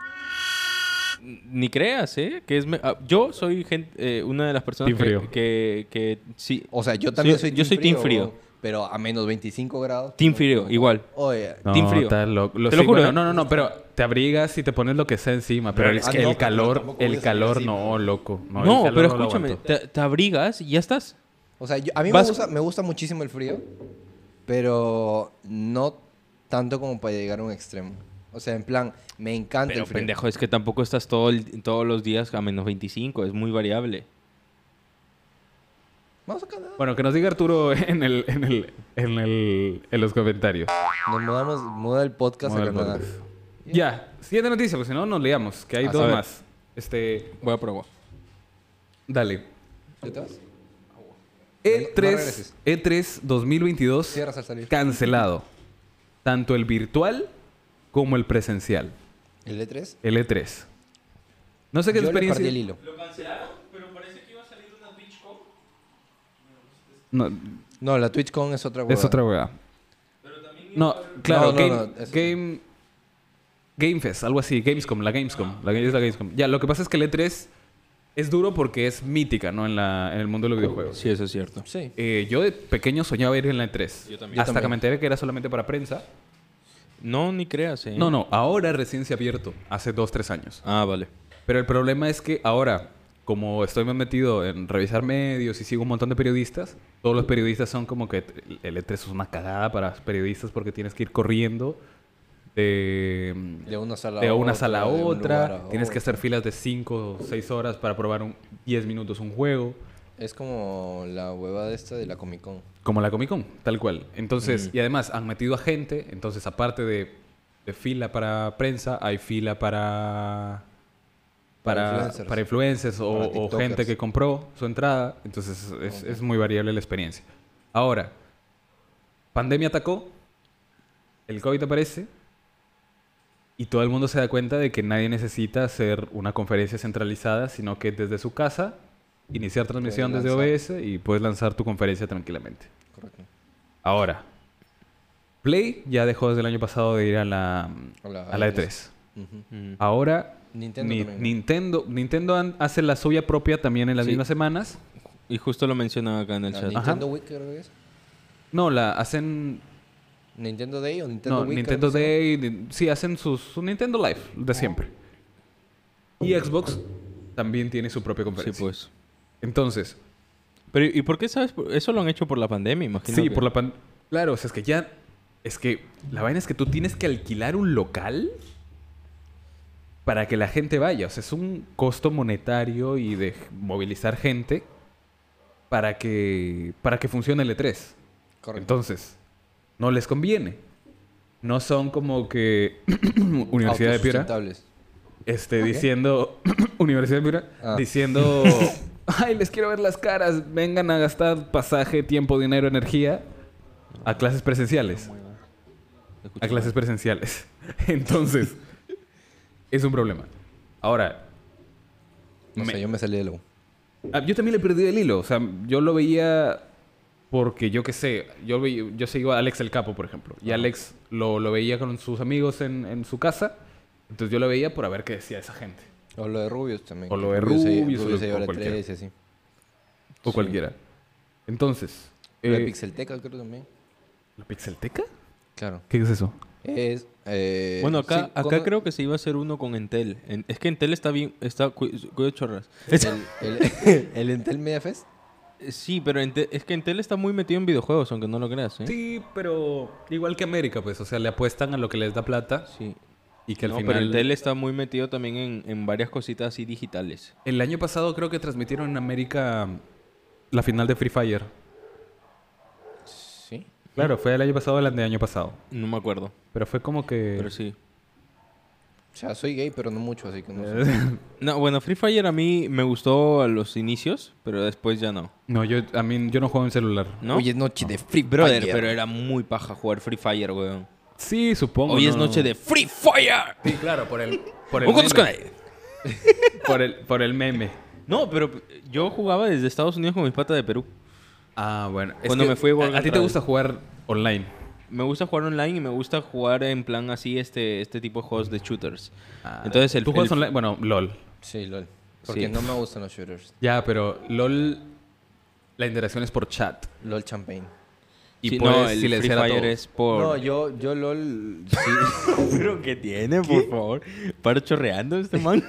Ni creas, ¿eh? Que yo soy una de las personas Team frío. que sí. O sea, yo también Sí, soy yo soy team frío. Pero a menos 25 grados. Team no, frío, no. igual. Oye, No, Team frío. está loco. Te lo sí, juro, bueno, ¿eh? no, pero te abrigas y te pones lo que sea encima. Pero Ah, no, pero tampoco voy a salir así, no, loco. No, el calor pero no lo escúchame, aguanto. te abrigas y ya estás. o sea, a mí Vas- me gusta muchísimo el frío, pero no tanto como para llegar a un extremo. O sea, en plan, me encanta Pero el frío. pendejo, es que tampoco estás todos los días a menos 25, es muy variable. Vamos a Canadá. Bueno, que nos diga Arturo en los comentarios. Nos muda el podcast Muda a el Canadá. podcast. Ya, siguiente noticia, porque si no nos liamos, que hay A dos saber. más. Voy a probar. ¿Ya Dale. te vas? E3, No regreses. E3 2022 Cierras al salir. cancelado. Tanto el virtual como el presencial. ¿El E3? El E3. No sé qué Yo le experiencia. perdí el hilo. ¿Lo cancelaron? Pero parece que iba a salir una TwitchCon. No, No, la TwitchCon es otra es huevada. otra weá. No, claro, No, no, es- Game Fest, algo así, Gamescom, la Gamescom. Es la Gamescom. Ya, lo que pasa es que el E3 es duro porque es mítica, ¿no? En el mundo de los videojuegos. Sí, eso es cierto. Sí. Yo de pequeño soñaba ir en la E3. Yo también. Hasta Yo que también. me enteré que era solamente para prensa. No, ni creas, ¿eh? No, ahora recién se ha abierto, hace 2-3 años. Ah, vale. Pero el problema es que ahora, como estoy más metido en revisar medios y sigo un montón de periodistas, todos los periodistas son como que el E3 es una cagada para periodistas porque tienes que ir corriendo de una sala de una sala a de un otra, lugar a tienes que otro. hacer filas de 5 o 6 horas para probar 10 minutos un juego. Es como la huevada esta de la Comic Con. Como la Comic Con, tal cual. Entonces, y además han metido a gente, entonces aparte de fila para prensa, hay fila para influencers o, Para o tiktokers. gente que compró su entrada. Entonces es muy variable la experiencia. Ahora, pandemia atacó, el COVID aparece y todo el mundo se da cuenta de que nadie necesita hacer una conferencia centralizada, sino que desde su casa iniciar transmisión Puedes desde lanzar. OBS y puedes lanzar tu conferencia tranquilamente. Correcto. Ahora, Play ya dejó desde el año pasado de ir a la A la E3. Ujú. Ahora, Nintendo también, ¿no? Nintendo hace la suya propia también en las Sí. mismas semanas. Y justo lo mencionaba acá en el La chat. Nintendo Week creo que es. No, la hacen... Nintendo Day o Nintendo No, Week. Nintendo creo que se llama. Day... Sí, hacen su Nintendo Live de siempre. Y Xbox también tiene su propia Sí, conferencia. pues. Entonces, Pero, ¿y por qué sabes? Eso lo han hecho por la pandemia, imagino. sí, que- por la Claro, o sea, es que ya... Es que la vaina es que tú tienes que alquilar un local para que la gente vaya. O sea, es un costo monetario y de movilizar gente para que funcione el E3. Correcto. Entonces, no les conviene. No son como que Universidad de Piura Autosustentables. diciendo Universidad de Piura Ah. diciendo ay, les quiero ver las caras, vengan a gastar pasaje, tiempo, dinero, energía a clases presenciales. A clases presenciales. Entonces, es un problema. Ahora, No sé, yo me salí de la U. yo también le perdí el hilo. O sea, yo lo veía porque yo qué sé. Yo seguía a Alex el Capo, por ejemplo. Y Alex lo veía con sus amigos en su casa. Entonces yo lo veía por a ver qué decía esa gente. O lo de Rubius también. O lo de Rubius Rubius, se lleva o la cualquiera. 3 y así. O Sí. cualquiera. Entonces... Lo de eh, Pixelteca creo también. ¿La Pixelteca? Claro. ¿Qué es eso? Es... Bueno, acá, sí, acá creo que se iba a hacer uno con Entel. Es que Entel está bien... Cuidado, chorras. el Entel Media Fest. Sí, pero es que Entel está muy metido en videojuegos, aunque no lo creas, ¿eh? Sí, pero igual que América, pues. O sea, le apuestan a lo que les da plata. Sí. Y que al No, final... pero Entel está muy metido también en varias cositas así digitales. El año pasado creo que transmitieron en América la final de Free Fire. Sí. Claro, fue el año pasado o el de año pasado. No me acuerdo, Pero fue como que... pero sí. O sea, soy gay, pero no mucho, así que no sé. No, bueno, Free Fire a mí me gustó a los inicios, pero después ya no. No, yo no juego en celular. ¿No? Hoy es noche de Free Brother, Fire. pero era muy paja jugar Free Fire, weón. Sí, supongo. Hoy es no. noche de Free Fire. Sí, claro, por el ¿Cuántos con meme. él? Por el meme. No, pero yo jugaba desde Estados Unidos con mis patas de Perú. Ah, bueno. Es Cuando que me fui a World ¿A ti te Travel. gusta jugar online? Me gusta jugar online y me gusta jugar en plan así este tipo de juegos de shooters. Ah, Entonces ¿Tú juegas online? Bueno, LOL. Sí, LOL. Porque Sí. no me gustan los shooters. Ya, pero LOL... La interacción es por chat. LOL Champagne. Y Sí, puedes no, el Free silenciar a Fire todos. es por... No, yo LOL... Sí. ¿Pero qué tiene, por favor? ¿Para chorreando este man?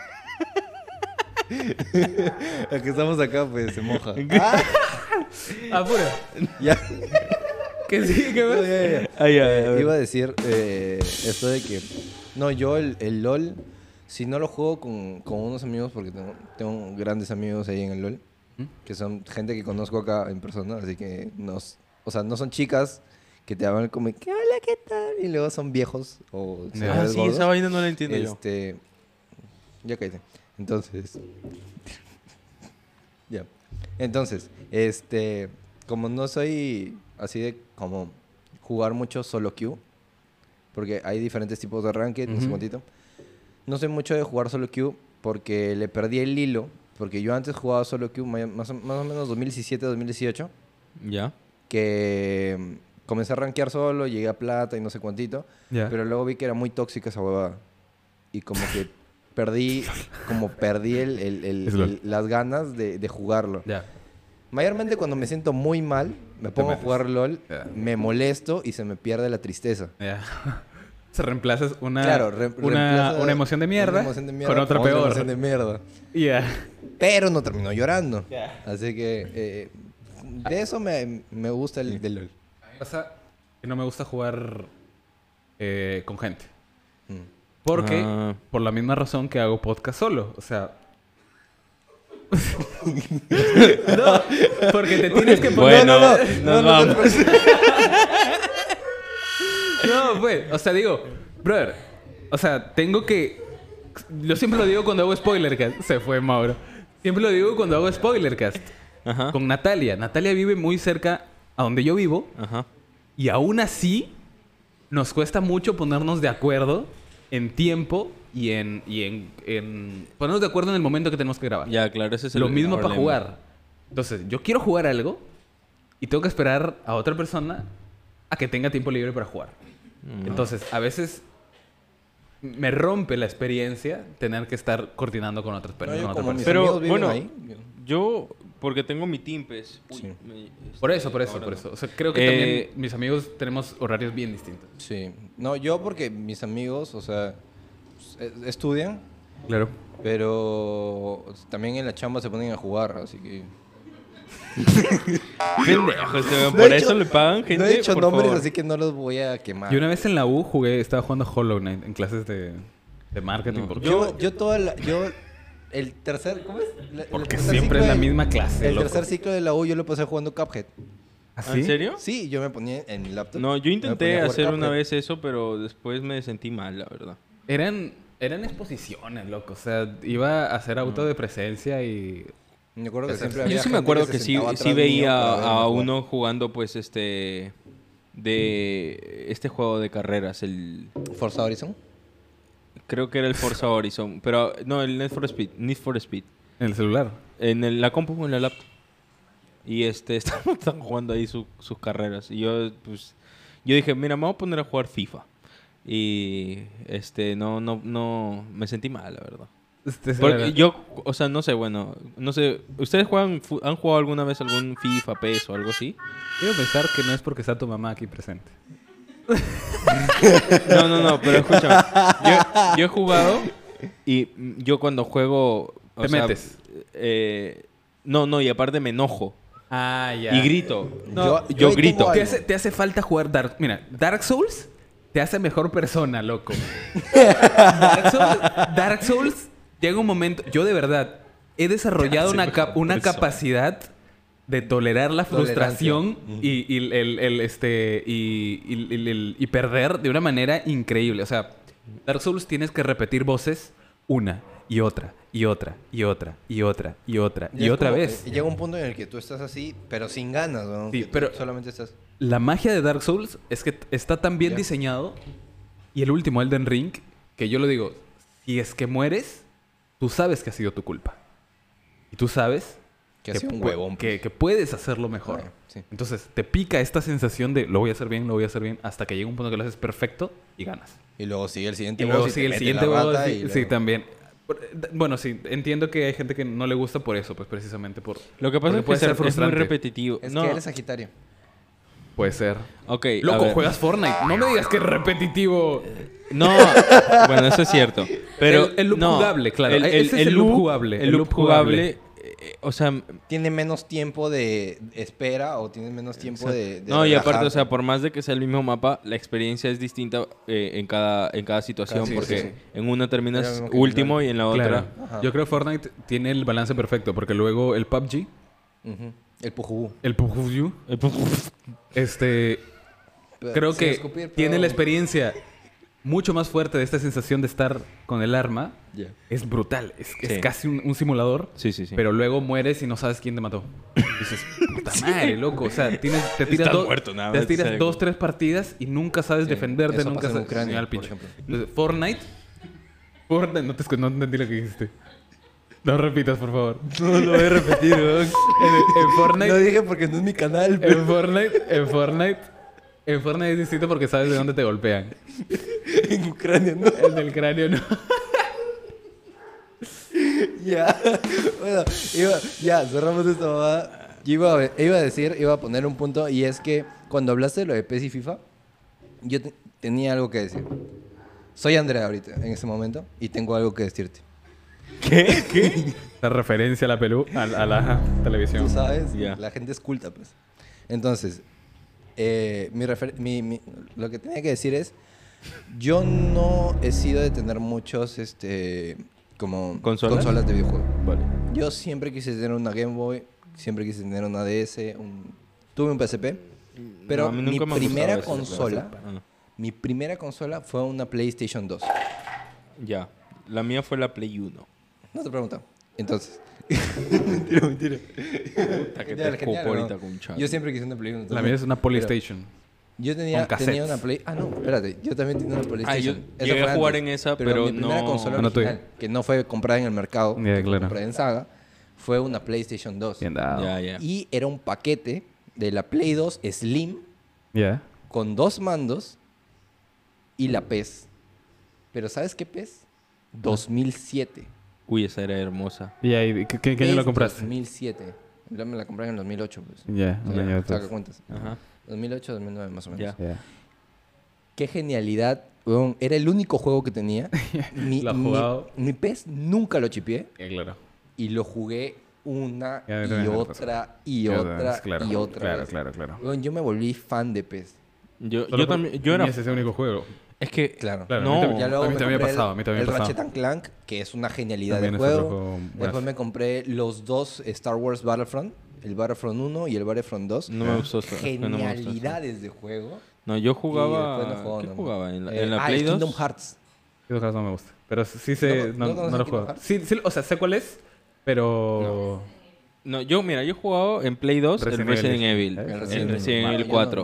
El que estamos acá, pues, se moja. Ah, pura. Ya. Que sí, que ves. Iba a decir esto de que... No, yo el LOL... Si no lo juego con unos amigos, porque tengo grandes amigos ahí en el LOL, que son gente que conozco acá en persona, así que o sea, no son chicas que te hablan como que hola, ¿qué tal? Y luego son viejos o Ya. señores sí, gordos. esa vaina no la entiendo yo. Ya cállate. Entonces, ya. Entonces, como no soy así de como jugar mucho solo queue, porque hay diferentes tipos de ranked, no sé Ujú. cuántito. No soy mucho de jugar solo queue porque le perdí el hilo, porque yo antes jugaba solo queue más o menos 2017, 2018, ¿Ya? que comencé a rankear solo, llegué a plata y no sé cuántito, Ya. pero luego vi que era muy tóxica esa huevada. Y como que perdí Es LOL. las ganas de jugarlo. Ya. Mayormente cuando me siento muy mal, me pongo a metes. jugar LOL, Ya. me molesto y se me pierde la tristeza. Ya. Se reemplazas una, Claro, una emoción de mierda, una emoción de mierda con otra con peor. emoción de mierda. Ya. Pero no terminó llorando. Ya. Así que de eso me gusta el del LOL. Pasa que no me gusta jugar con gente. Mm. Porque, Ah. por la misma razón que hago podcast solo. O sea... no, porque te tienes que poner... Bueno, nos vamos. No, pues, o sea, digo, brother, o sea, tengo que... Yo siempre lo digo cuando hago spoilercast. Se fue Mauro. Siempre lo digo cuando hago spoilercast. Ajá. Con Natalia. Natalia vive muy cerca a donde yo vivo. Ajá. Y aún así, nos cuesta mucho ponernos de acuerdo en tiempo y en ponernos de acuerdo en el momento que tenemos que grabar. Ya, claro, ese es el Lo mismo para problema. jugar. Entonces, yo quiero jugar algo y tengo que esperar a otra persona a que tenga tiempo libre para jugar. Entonces, a veces me rompe la experiencia tener que estar coordinando con otras No, personas. yo con otra como mis persona. Pero, amigos viven bueno, ahí. Yo, porque tengo mi team, pues... uy, Sí. Por eso. ahora Por no. eso. O sea, creo que también mis amigos tenemos horarios bien distintos. Sí. No, yo porque mis amigos, o sea, estudian, Claro. pero también en la chamba se ponen a jugar, así que... Pendejo este weón, No por he eso hecho- le pagan gente, no he hecho por nombres, favor. así que no los voy a quemar. Yo una vez en la U estaba jugando Hollow Knight en clases de marketing. No, porque- Yo El tercer, ¿cómo es? Porque tercer siempre ciclo es la de- misma clase, El loco. tercer ciclo de la U yo lo pasé jugando Cuphead. ¿Así? ¿En serio? Sí, yo me ponía en mi laptop. No, yo me intenté ponía a jugar hacer una Cuphead. vez eso, pero después me sentí mal, la verdad. Eran exposiciones, loco. O sea, iba a hacer auto de presencia y... Me acuerdo que Yo siempre Yo había sí me gente acuerdo se que sí, sentaba sí atrás mío veía para verme a jugar. uno jugando, pues, de este juego de carreras, Forza Horizon. creo que era el Forza Horizon, pero no, el Need for Speed, En el celular. en la compu, en la laptop. Y estaban jugando ahí sus carreras. Y yo, pues, yo dije, mira, me voy a poner a jugar FIFA. Y, no, me sentí mal, la verdad. Porque yo, o sea, no sé, bueno, no sé, ¿ustedes han jugado alguna vez algún FIFA, PES o algo así? Quiero pensar que no es porque está tu mamá aquí presente. No, pero escúchame. Yo he jugado y yo cuando juego... Te metes. No, y aparte me enojo. Ah, ya. Y grito. No, yo ahí grito. tengo Te algo. te hace falta jugar Mira, Dark Souls te hace mejor persona, loco. Dark Souls llega un momento... Yo de verdad he desarrollado una capacidad de tolerar la frustración y perder de una manera increíble. O sea, Dark Souls tienes que repetir voces una y otra y otra y otra y otra y otra y es otra como vez. que llega un punto en el que tú estás así, pero sin ganas, ¿no? Sí, Que tú pero- solamente estás... La magia de Dark Souls es que está tan bien Ya. diseñado. Y el último Elden Ring, que yo lo digo, si es que mueres, tú sabes que ha sido tu culpa. Y tú sabes Que ha sido un pu- huevón, pues. que puedes hacerlo mejor. Ah, sí. Entonces te pica esta sensación de lo voy a hacer bien, lo voy a hacer bien, hasta que llega un punto que lo haces perfecto y ganas. Y luego sigue el siguiente Y luego boss sigue te el mete siguiente la boss. rata Sí, y sí, luego- también. Bueno, sí, entiendo que hay gente que no le gusta por eso, pues precisamente por... Lo que pasa porque es que puede ser es muy frustrante. repetitivo. Es no, que eres Sagitario. Puede ser. ok, a Loco, ver. juegas Fortnite. No me digas que es repetitivo. No, bueno, eso es cierto. Pero El loop no, jugable, claro. Ese es el loop jugable. El loop jugable, o sea, Tiene menos tiempo de espera o tiene menos tiempo de no, y aparte, relajarte. o sea, por más de que sea el mismo mapa, la experiencia es distinta en cada situación, Sí, porque sí, sí. en una Es terminas lo mismo que último y en la Claro. otra... Ajá. Yo creo que Fortnite tiene el balance perfecto, porque luego el PUBG, Ujú. El pujubú. el PUBG, Pero creo sin que escupir, pero- tiene la experiencia mucho más fuerte de esta sensación de estar con el arma. Ya. Es brutal. Es Sí. casi un simulador. Sí, sí, sí. Pero luego mueres y no sabes quién te mató. Dices, puta madre, loco. O sea, te tiras, Está muerto, nada más, te tiras o sea, 2-3 partidas y nunca sabes Sí, defenderte, eso nunca pasa en sabes Ucrania, al por pinche. ejemplo. Entonces, Fortnite, no entendí lo que dijiste. No repitas, por favor. No lo voy a repetir, weón. En Fortnite, Lo dije porque no es mi canal, pero... En Fortnite es distinto porque sabes de dónde te golpean. en Ucrania, ¿no? En el cráneo no. Ya. Bueno, ya, cerramos esta babada. Yo iba a poner un punto y es que cuando hablaste de lo de PES y FIFA, yo tenía algo que decir. Soy Andrea ahorita, en este momento, y tengo algo que decirte. La referencia a la televisión. Tú sabes, Ya. la gente es culta, pues. Entonces, lo que tenía que decir es, yo no he sido de tener muchos, como ¿Consolas? de videojuego. Vale. Yo siempre quise tener una Game Boy, siempre quise tener una DS, tuve un PSP, pero No, a mí mi nunca me ha primera gustado eso, consola, Ah, mi primera consola fue una PlayStation 2. ya. La mía fue la Play 1. No te pregunto. Entonces, mentira. Puta, que te Genial, escupo genial, ahorita ¿no? con un chat. Yo siempre quise una Play 1. La mía es una Polystation. Yo tenía Con cassettes. una Play... Ah, no, espérate. Yo también tenía una PlayStation. yo Esa llegué fue a jugar antes. en esa, pero mi primera no- consola No original, tuve. que no fue comprada en el mercado, Ya, que claro. compré en Saga, fue una PlayStation 2. Bien dado. Ya, ya. Y era un paquete de la Play 2 Slim Ya. con 2 mandos y la PES. Pero ¿sabes qué PES? 2007. Uy, esa era hermosa. ¿Y ahí, qué año PES la compraste? 2007. Yo me la compré en el 2008, pues. Ya, O un sea, año saca después. cuentas. Ajá. 2008, 2009 más o menos. Ya. Ya. Qué genialidad. Weón, era el único juego que tenía. Lo has jugado. Mi PES nunca lo chipié Ya, claro. y lo jugué una Ya, y también me otra y Ya, otra claro, y otra Claro, vez. claro, claro. Weón, yo me volví fan de PES. Yo Solo también, yo era... Ni ese es el único juego. Es que... Claro. Claro, No. a mí también, Ya luego a mí me también me ha compré pasado, a mí también el me ha Ratchet pasado. and Clank, que es una genialidad También de es otro juego. juego Después buenazo. me compré los dos Star Wars Battlefront, el Battlefront 1 y el Battlefront 2. No me gustó eso. No me gustó eso. Genialidades de juego. No, yo Y jugaba... después no juego, ¿Qué no. jugaba? ¿En la el Play 2? Kingdom Hearts. Kingdom Hearts no me gusta. Pero sí sé, ¿No no conoces lo Kingdom juego. Hearts? Sí, o sea, sé cuál es, pero... No, yo he jugado en Play 2 el Resident Evil. El El Resident Resident Evil 4.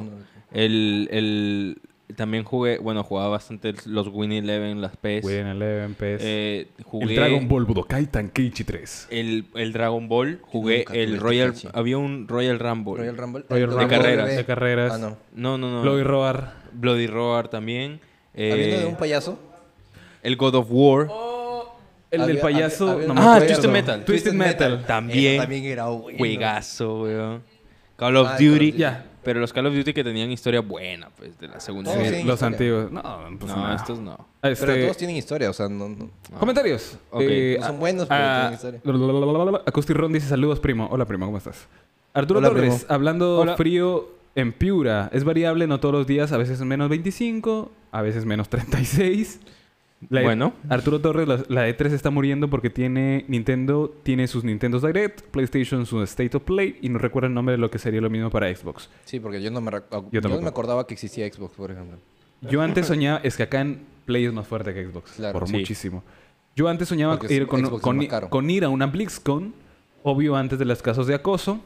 También jugaba bastante los Win Eleven, las PES. Win Eleven, PES. Jugué El Dragon Ball Budokai Tenkaichi 3. el Dragon Ball, jugué nunca tuve el este Royal... Tenkaichi. Había un Royal Rumble. Royal Rumble. Royal Rumble, carreras. De carreras. Ah, no. No. Bloody Roar. Bloody Roar también. ¿Había uno de un payaso? El God of War. El del Había- payaso. había- no había- me Ah, acuerdo. Twisted Metal. Twisted Metal. También. Eso también era bueno. Juegazo, weón. Call of Ah, Call of Duty. Duty. Ya. Pero los Call of Duty que tenían historia buena, pues, de la segunda. Oh, vez. sí. Los historia. antiguos. No, pues No, nada. estos no. Este, Pero todos tienen historia, o sea, no. Comentarios. Ok. No son buenos, pero tienen historia. Acoustic Ron dice saludos, primo. Hola, primo, ¿cómo estás? Arturo Hola, Torres, primo. hablando Hola. frío en Piura. Es variable, no todos los días. A veces menos 25, a veces menos 36. Bueno. Arturo Torres, la E3 está muriendo porque Nintendo tiene sus Nintendo Direct, PlayStation su State of Play y no recuerda el nombre de lo que sería lo mismo para Xbox. Sí, porque yo no me Yo tampoco. me acordaba que existía Xbox, por ejemplo. Yo antes soñaba, es que acá en Play es más fuerte que Xbox, Claro. por Sí. muchísimo. Yo antes soñaba Porque ir Xbox es más caro. con ir a una BlizzCon, obvio antes de los casos de acoso.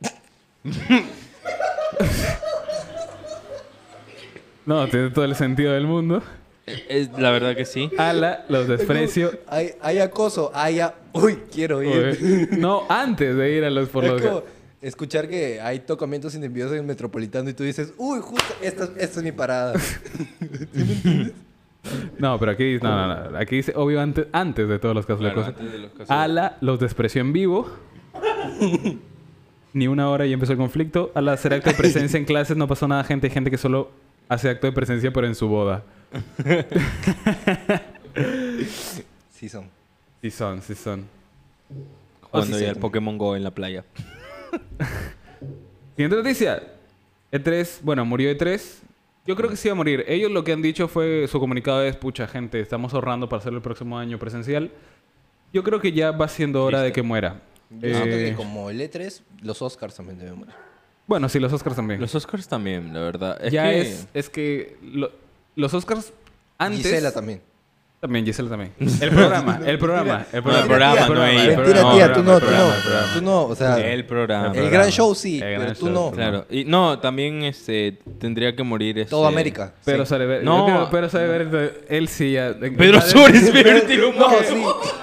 No, tiene todo el sentido del mundo. La verdad que sí. Ala, los desprecio. Hay acoso, uy, quiero ir. No, antes de ir a los por Es los... como escuchar que hay tocamientos indebidos en el Metropolitano y tú dices, uy, justo, esta es mi parada. No, pero aquí dice, no. Aquí dice, obvio, antes de todos los casos Claro, de acoso. antes de los casos. Ala, los despreció en vivo. Ni una hora y empezó el conflicto. Ala, hacer acto de presencia en clases no pasó nada. Hay gente que solo hace acto de presencia, pero en su boda. Sí son. Sí son. Jugando sí, ya sí. el Pokémon Go en la playa. Siguiente noticia. E3, bueno, murió E3. Yo creo que sí va a morir. Ellos lo que han dicho fue, su comunicado es, pucha gente, estamos ahorrando para hacerlo el próximo año presencial. Yo creo que ya va siendo hora de Listo. que muera. Yo siento que Eh, como el E3, los Oscars también deben morir. Bueno, sí, los Oscars también. Los Oscars también, la verdad. ya que... es que los Oscars antes... Gisela también. También, Gisela también. El programa. No, el programa, no Mentira, el tía, tú no, programa. tú no. O sea, El programa. el gran show sí, El pero gran tú show, no. Claro. Y no, también tendría que morir Todo América. Pero sí. Sarever, No. yo creo, pero Sarever, él sí ya... Pedro Suárez Vértigo, No, sí.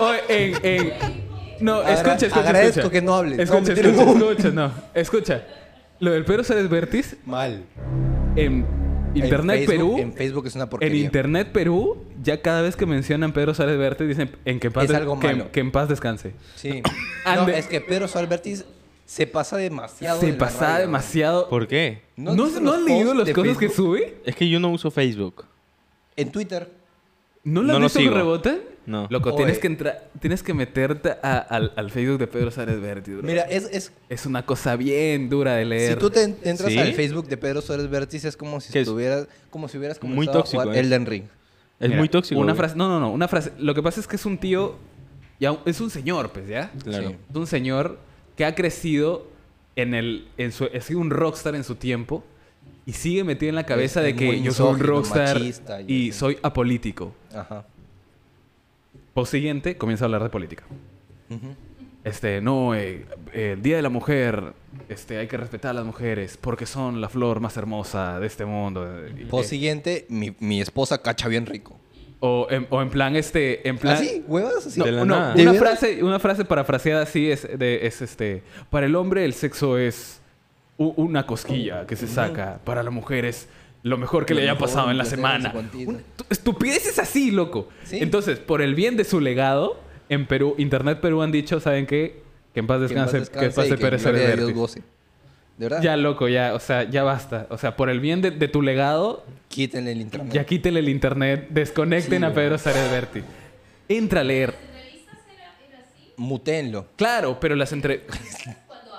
No, escucha. Agradezco que no hables. No, Escucha, mentira. escucha. Lo del Pedro Suárez Vértiz Mal. en Internet En Facebook- Perú... En Facebook es una En porquería. Internet Perú, ya cada vez que mencionan Pedro Suárez Vértiz dicen que en paz, Es algo malo. que en paz descanse. Sí. Ande- No, es que Pedro Suárez se pasa demasiado. Se de la pasaba raya, demasiado. ¿Por qué? ¿No ¿No, has visto no los han leído posts las de cosas que Facebook? sube? Es que yo no uso Facebook. En Twitter. ¿No No las lo has visto que sigo. rebotan? No. Loco, Oye. tienes que entrar, tienes que meterte al Facebook de Pedro Suárez Vértiz, bro. Mira, Es una cosa bien dura de leer. si tú entras ¿Sí? al Facebook de Pedro Suárez Vértiz es como si ¿Qué es? hubieras comenzado Muy tóxico, a jugar ¿eh? Elden Ring. Es Mira, muy tóxico. Una güey. frase, no, una frase. Lo que pasa es que es un tío, ya es un señor, pues, ¿ya? Claro. Sí. Es un señor que ha crecido ha sido un rockstar en su tiempo y sigue metido en la cabeza Es de que muy yo soy un misógino, rockstar machista y y así. soy apolítico. Ajá. Post siguiente, comienza a hablar de política. Ujú. El Día de la Mujer, hay que respetar a las mujeres porque son la flor más hermosa de este mundo. Post siguiente, mi esposa cacha bien rico. O en plan, ¿Así? ¿Huevas? Así. No, De la no, nada. ¿De una veras? frase parafraseada así es para el hombre el sexo es una cosquilla que se saca, para la mujer es lo mejor que Lo le haya mejor, pasado en la placer, semana. no sé cuántito. Estupideces así, loco. Sí. Entonces, por el bien de su legado, en Perú, Internet Perú han dicho, ¿saben qué? Que en paz Que en paz descanse, que descanse y pase que Pérez gloria de Vértiz. Dios goce. ¿De verdad? Ya, loco, ya, o sea, ya basta. O sea, por el bien de tu legado, Quítenle el internet. ya quítele el internet, desconecten Sí, a Pedro güey. Suárez Vértiz. Entra a leer. Mutéenlo. Claro, pero las entre...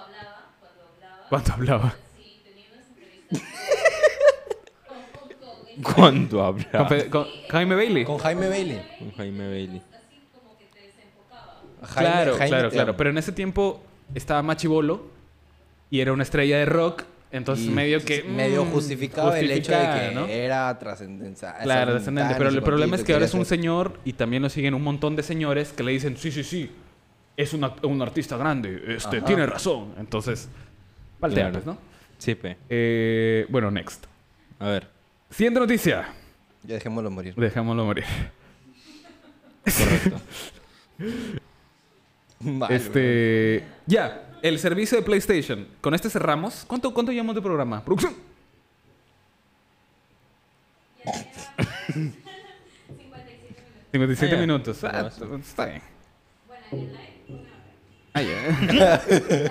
¿Cuánto hablaba? Sí, tenía unas entrevistas con Cuando habla Con Jaime Bailey. Con Jaime Bailey. con Jaime Bailey. Claro, Jaime claro, te claro. amo. Pero en ese tiempo estaba Machibolo y era una estrella de rock. Entonces Y medio que... medio justificaba el hecho de justificada, que ¿no? era trascendencia. Claro, descendente. Pero el problema es que ahora es un señor y también lo siguen un montón de señores que le dicen, sí, es un artista grande, Ajá. tiene razón. Entonces, paltea, Claro. pues, ¿no? Sí, pe. Bueno, next. A ver. Siguiente noticia. Ya dejémoslo morir. Dejámoslo morir. Correcto. Mal, Ya, el servicio de PlayStation. Con este cerramos. ¿Cuánto llevamos de programa? Producción. 57 Ah, ya. minutos. Ah, Está bien. Ah, ya.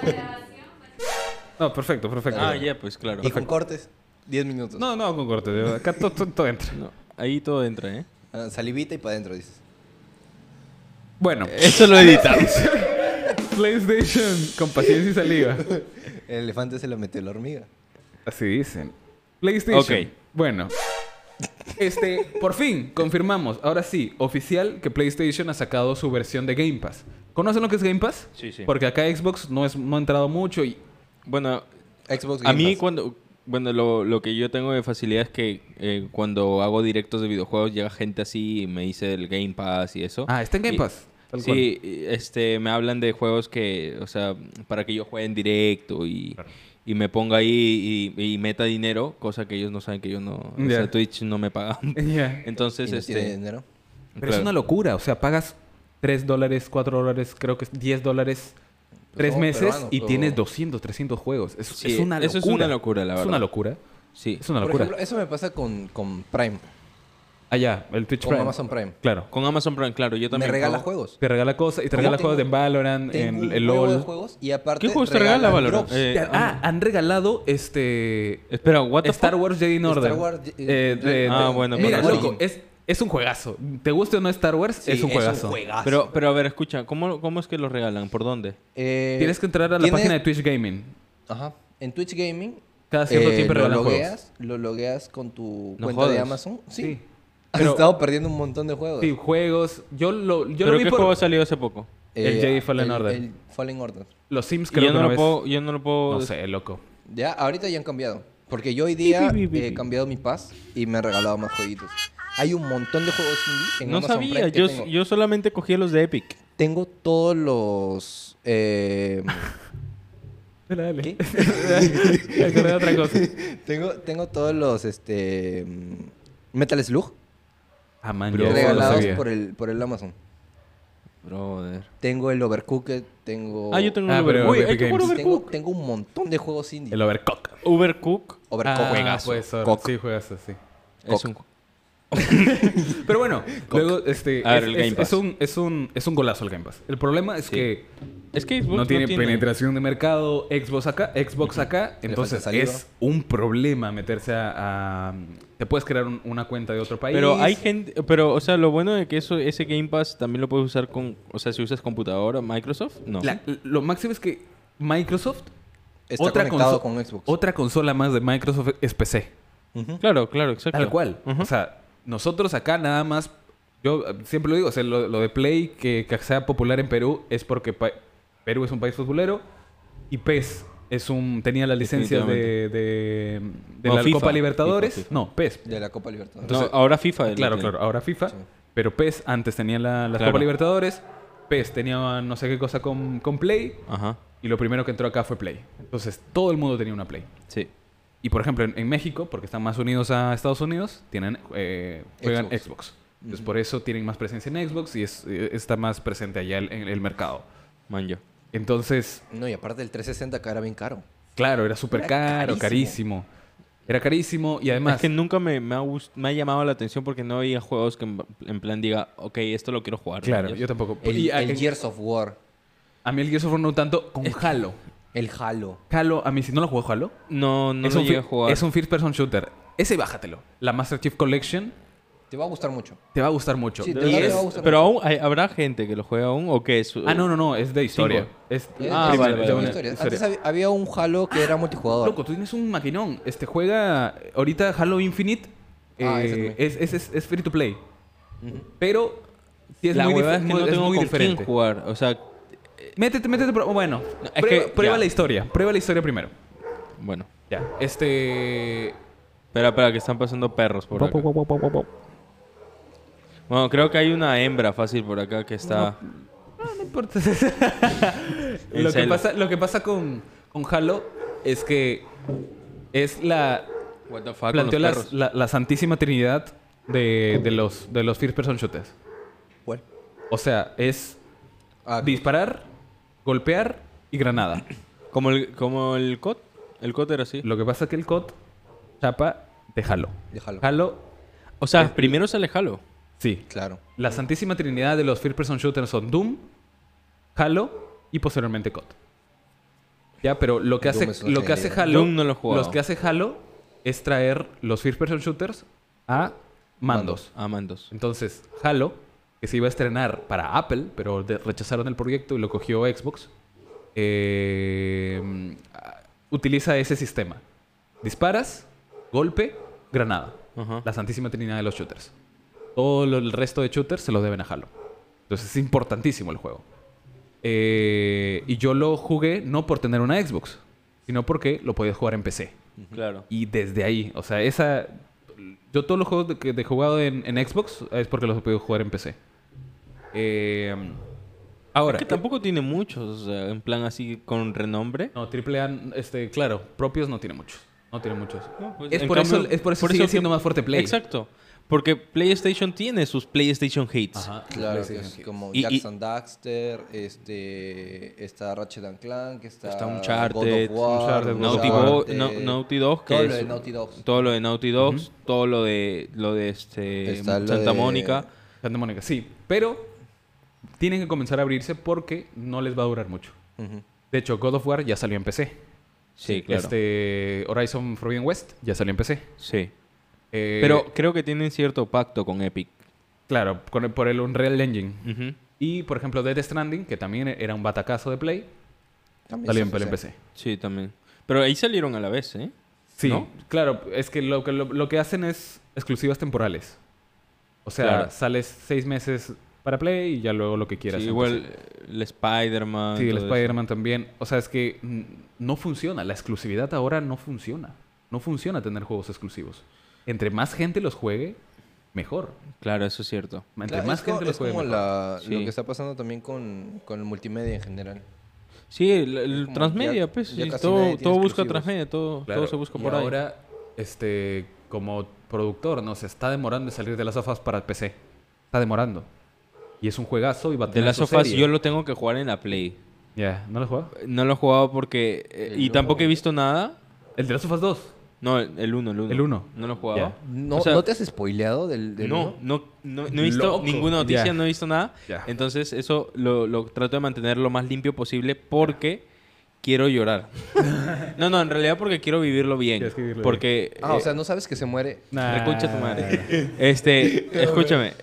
No, perfecto. Ah, ya, pues claro. Y con cortes, 10 minutos. No, con corte. Acá todo entra. No, ahí todo entra, ¿eh? Ah, salivita y para adentro, dices. Bueno, Eso lo editamos. PlayStation con paciencia y saliva. El elefante se lo metió la hormiga. Así dicen. PlayStation. Ok. Bueno. Por fin, confirmamos. Ahora sí, oficial que PlayStation ha sacado su versión de Game Pass. ¿Conocen lo que es Game Pass? Sí, sí. Porque acá Xbox no ha entrado mucho y... Bueno, Xbox a Game mí Pass. cuando... Bueno, lo que yo tengo de facilidad es que cuando hago directos de videojuegos llega gente así y me dice el Game Pass y eso. Ah, está en Game Y- Pass. Tal cual. Sí, me hablan de juegos que, o sea, para que yo juegue en directo y, Claro. y me ponga ahí y meta dinero, cosa que ellos no saben que yo no... O Ya. sea, Twitch no me paga. Ya. Entonces, Y no tiene dinero. Pero claro. es una locura. O sea, pagas $3, $4, creo que es $10, 3 somos meses peruanos, y pero- tienes 200, 300 juegos. Es Sí, una locura. eso es una locura, la Es verdad. una locura. Sí. Es una Por locura. ejemplo, eso me pasa con Prime. Allá, el Twitch Con Prime. Amazon Prime. Claro. Con Amazon Prime, claro, yo Me también regala pago. juegos. Te regala cosas y te ¿Cómo regala tengo- juegos de Valorant, Tengo en el un huevo de LOL. juegos y aparte ¿Qué juegos te regala regalan Valorant? drops. Han regalado Espera, what the Star fuck? Wars Jedi Order. Star Wars, bueno, Mira, pero loco, es un juegazo. ¿Te guste o no Star Wars? Sí, es un juegazo. Pero a ver, escucha, ¿cómo es que los regalan? ¿Por dónde? Tienes que entrar a la tienes- página de Twitch Gaming. Ajá. En Twitch Gaming. Cada cierto tiempo lo regalan lo logueas con tu No cuenta de jodas. Amazon. Sí. Sí. Has Pero- estado perdiendo un montón de juegos. Sí, juegos. Yo lo ¿Pero vi qué por juego salió hace poco? el Jedi Fallen Order. El Fallen Order. los Sims Y creo yo que no, una lo vez... puedo, yo no lo puedo... No sé, loco. Ya, ahorita ya han cambiado. Porque yo hoy día Pi, pi, pi, pi. he cambiado mi pass y me han regalado más jueguitos. Hay un montón de juegos indie en No Amazon sabía, Prime que yo solamente cogía los de Epic. tengo todos los... Dale. ¿Qué? Me acordé de otra cosa. tengo todos los Metal Slug Ah, man, Bro, yo no lo regalados sabía. por el Amazon. Brother. Tengo el Overcooked, tengo... Yo tengo Ah, un pero Uy, Epic hay que jugar Games. Overcook. tengo un montón de juegos indie. El Overcook. Overcook Overcooked. juegazo. Pues, ahora, Cock. sí, juegazo, sí. es un... Pero bueno, luego A ver, el Game Pass. es un golazo el Game Pass. El problema es Sí. que Es que Xbox no tiene penetración de mercado, Xbox acá, entonces falta saliva. es un problema meterse te puedes crear una cuenta de otro país. Pero hay gente... Pero, o sea, lo bueno de que ese Game Pass también lo puedes usar con... O sea, si usas computadora, Microsoft, no. Lo máximo es que Microsoft, Está conectado con Xbox. otra consola más de Microsoft es PC. Ujú. Claro, exacto. Tal cual. Ujú. O sea, nosotros acá nada más, yo siempre lo digo, o sea, lo de Play que sea popular en Perú es porque Perú es un país futbolero y PES tenía las licencias de No, la FIFA. Copa Libertadores. FIFA. No, PES. De la Copa Libertadores. No, ahora FIFA. es Claro, lo que- claro, ahora FIFA. Sí. Pero PES antes tenía la Claro. Copa Libertadores. PES tenía no sé qué cosa con Play. Ajá, Y lo primero que entró acá fue Play. Entonces, todo el mundo tenía una Play. sí. Y por ejemplo, en México, porque están más unidos a Estados Unidos, juegan Xbox. Xbox. Entonces, por eso tienen más presencia en Xbox y está más presente allá en el mercado. Manjo. Entonces, No, y aparte el 360 acá era bien caro. claro, era súper Era caro, carísimo. Era carísimo y además... Es que nunca me ha llamado la atención porque no había juegos que en plan diga, ok, esto lo quiero jugar. claro, ¿no? yo tampoco. El, Y el Gears of War. a mí el Gears of War no tanto con Halo. El Halo. Halo, a mí si no lo juego Halo, No es, lo un llegué a jugar. es un first person shooter. Ese bájatelo. La Master Chief Collection Te va a gustar mucho. te va a gustar mucho. Sí, Y de verdad es- te va a gustar Pero mucho. aún habrá gente que lo juega aún o qué es. No, es de historia. Es Ah, de vale, una vale, Una vale. historia. Antes había un Halo que era multijugador. Loco, tú tienes un maquinón. Juega ahorita Halo Infinite. Ese también. es free to play. Ujú. Pero sí es La muy, huevada es que no es tengo muy con diferente. quién jugar. O sea, Métete, bueno, No, es prueba, que prueba ya. la historia. Prueba la historia primero. bueno. Ya. Espera, que están pasando perros por acá. Bueno, creo que hay una hembra fácil por acá que está... No importa. En celo. Lo que pasa con Halo es que es la... What the fuck Planteó con los perros. la santísima trinidad de los first person shooters. ¿Cuál? O sea, es Ah, disparar, golpear y granada. Como el COD. El COD era así. Lo que pasa es que el COD chapa de Halo. Déjalo. Halo, O sea, primero sale Halo. sí. Claro. La santísima trinidad de los first person shooters son Doom, Halo y posteriormente COD. Ya, pero lo que Doom hace, es una lo que hace genialidad. Halo, Doom no lo he jugado. los que hace Halo es traer los first person shooters a mandos. A mandos. Entonces, Halo, que se iba a estrenar para Apple, pero rechazaron el proyecto y lo cogió Xbox, utiliza ese sistema. Disparas, golpe, granada. Ajá. La santísima trinidad de los shooters. Todo el resto de shooters se lo deben a Halo. Entonces es importantísimo el juego. Y yo lo jugué no por tener una Xbox, sino porque lo podías jugar en PC. Claro. Y desde ahí, o sea, yo todos los juegos que he jugado en Xbox es porque los he podido jugar en PC. Ahora, Es que tampoco tiene muchos, o sea, en plan así con renombre. no, AAA, claro, propios no tiene muchos. No tiene muchos. No, pues, es, en por cambio- eso, es por eso sigue siendo más fuerte Play. Exacto. Porque PlayStation tiene sus PlayStation hates. Ajá, Claro, que PlayStation. es como Y- Jackson Daxter, está Ratchet and Clank, Está Uncharted, God of War, Uncharted, Naughty, God of War. Naughty Dog, que todo es lo de Naughty Dogs. todo lo de Naughty Dogs, todo lo de Está lo Santa de- Mónica. Santa Mónica, sí. Pero tienen que comenzar a abrirse porque no les va a durar mucho. Ujú. De hecho, God of War ya salió en PC. Sí, claro. Horizon Forbidden West ya salió en PC. Sí. Eh, Pero creo que tienen cierto pacto con Epic. Claro, por el Unreal Engine. Ujú. Y, por ejemplo, Death Stranding, que también era un batacazo de Play, También salió se en hace. PC. Sí, también. Pero ahí salieron a la vez, ¿eh? Sí, ¿No? claro. Es que lo que hacen es exclusivas temporales. O sea, Claro. sales 6 meses para Play y ya luego lo que quieras. Sí, en igual PC. el Spider-Man. Sí, el todo eso. Spider-Man también. O sea, es que no funciona. La exclusividad ahora no funciona. No funciona tener juegos exclusivos. Entre más gente los juegue, mejor. Claro, eso es cierto. Entre Claro, más es gente los es juegue, como mejor. Sí. lo que está pasando también con el multimedia en general. Sí, el Como transmedia, ya- pues. ya sí, casi todo nadie tiene todo busca exclusivos. transmedia, todo Claro. se busca Y por ahí. ahora, como productor, se está demorando en salir de las sofás para el PC. Está demorando. Y es un juegazo y va a De tener las su sofás serie. yo lo tengo que jugar en la Play. Ya, ¿no lo has jugado? No lo he jugado porque... y El tampoco he uno. visto nada. El de las sofás 2. No, el 1, el 1. El uno. No lo he jugado. Ya. ¿No, O sea, ¿no te has spoileado del No, uno? no he visto Loco. ninguna noticia, Ya. no he visto nada. Ya. Entonces eso lo trato de mantener lo más limpio posible porque quiero llorar. No, en realidad porque quiero vivirlo bien. Quieres que vivirlo Porque... Ah, o sea, ¿no sabes que se muere? Reconcha tu madre. Escúchame.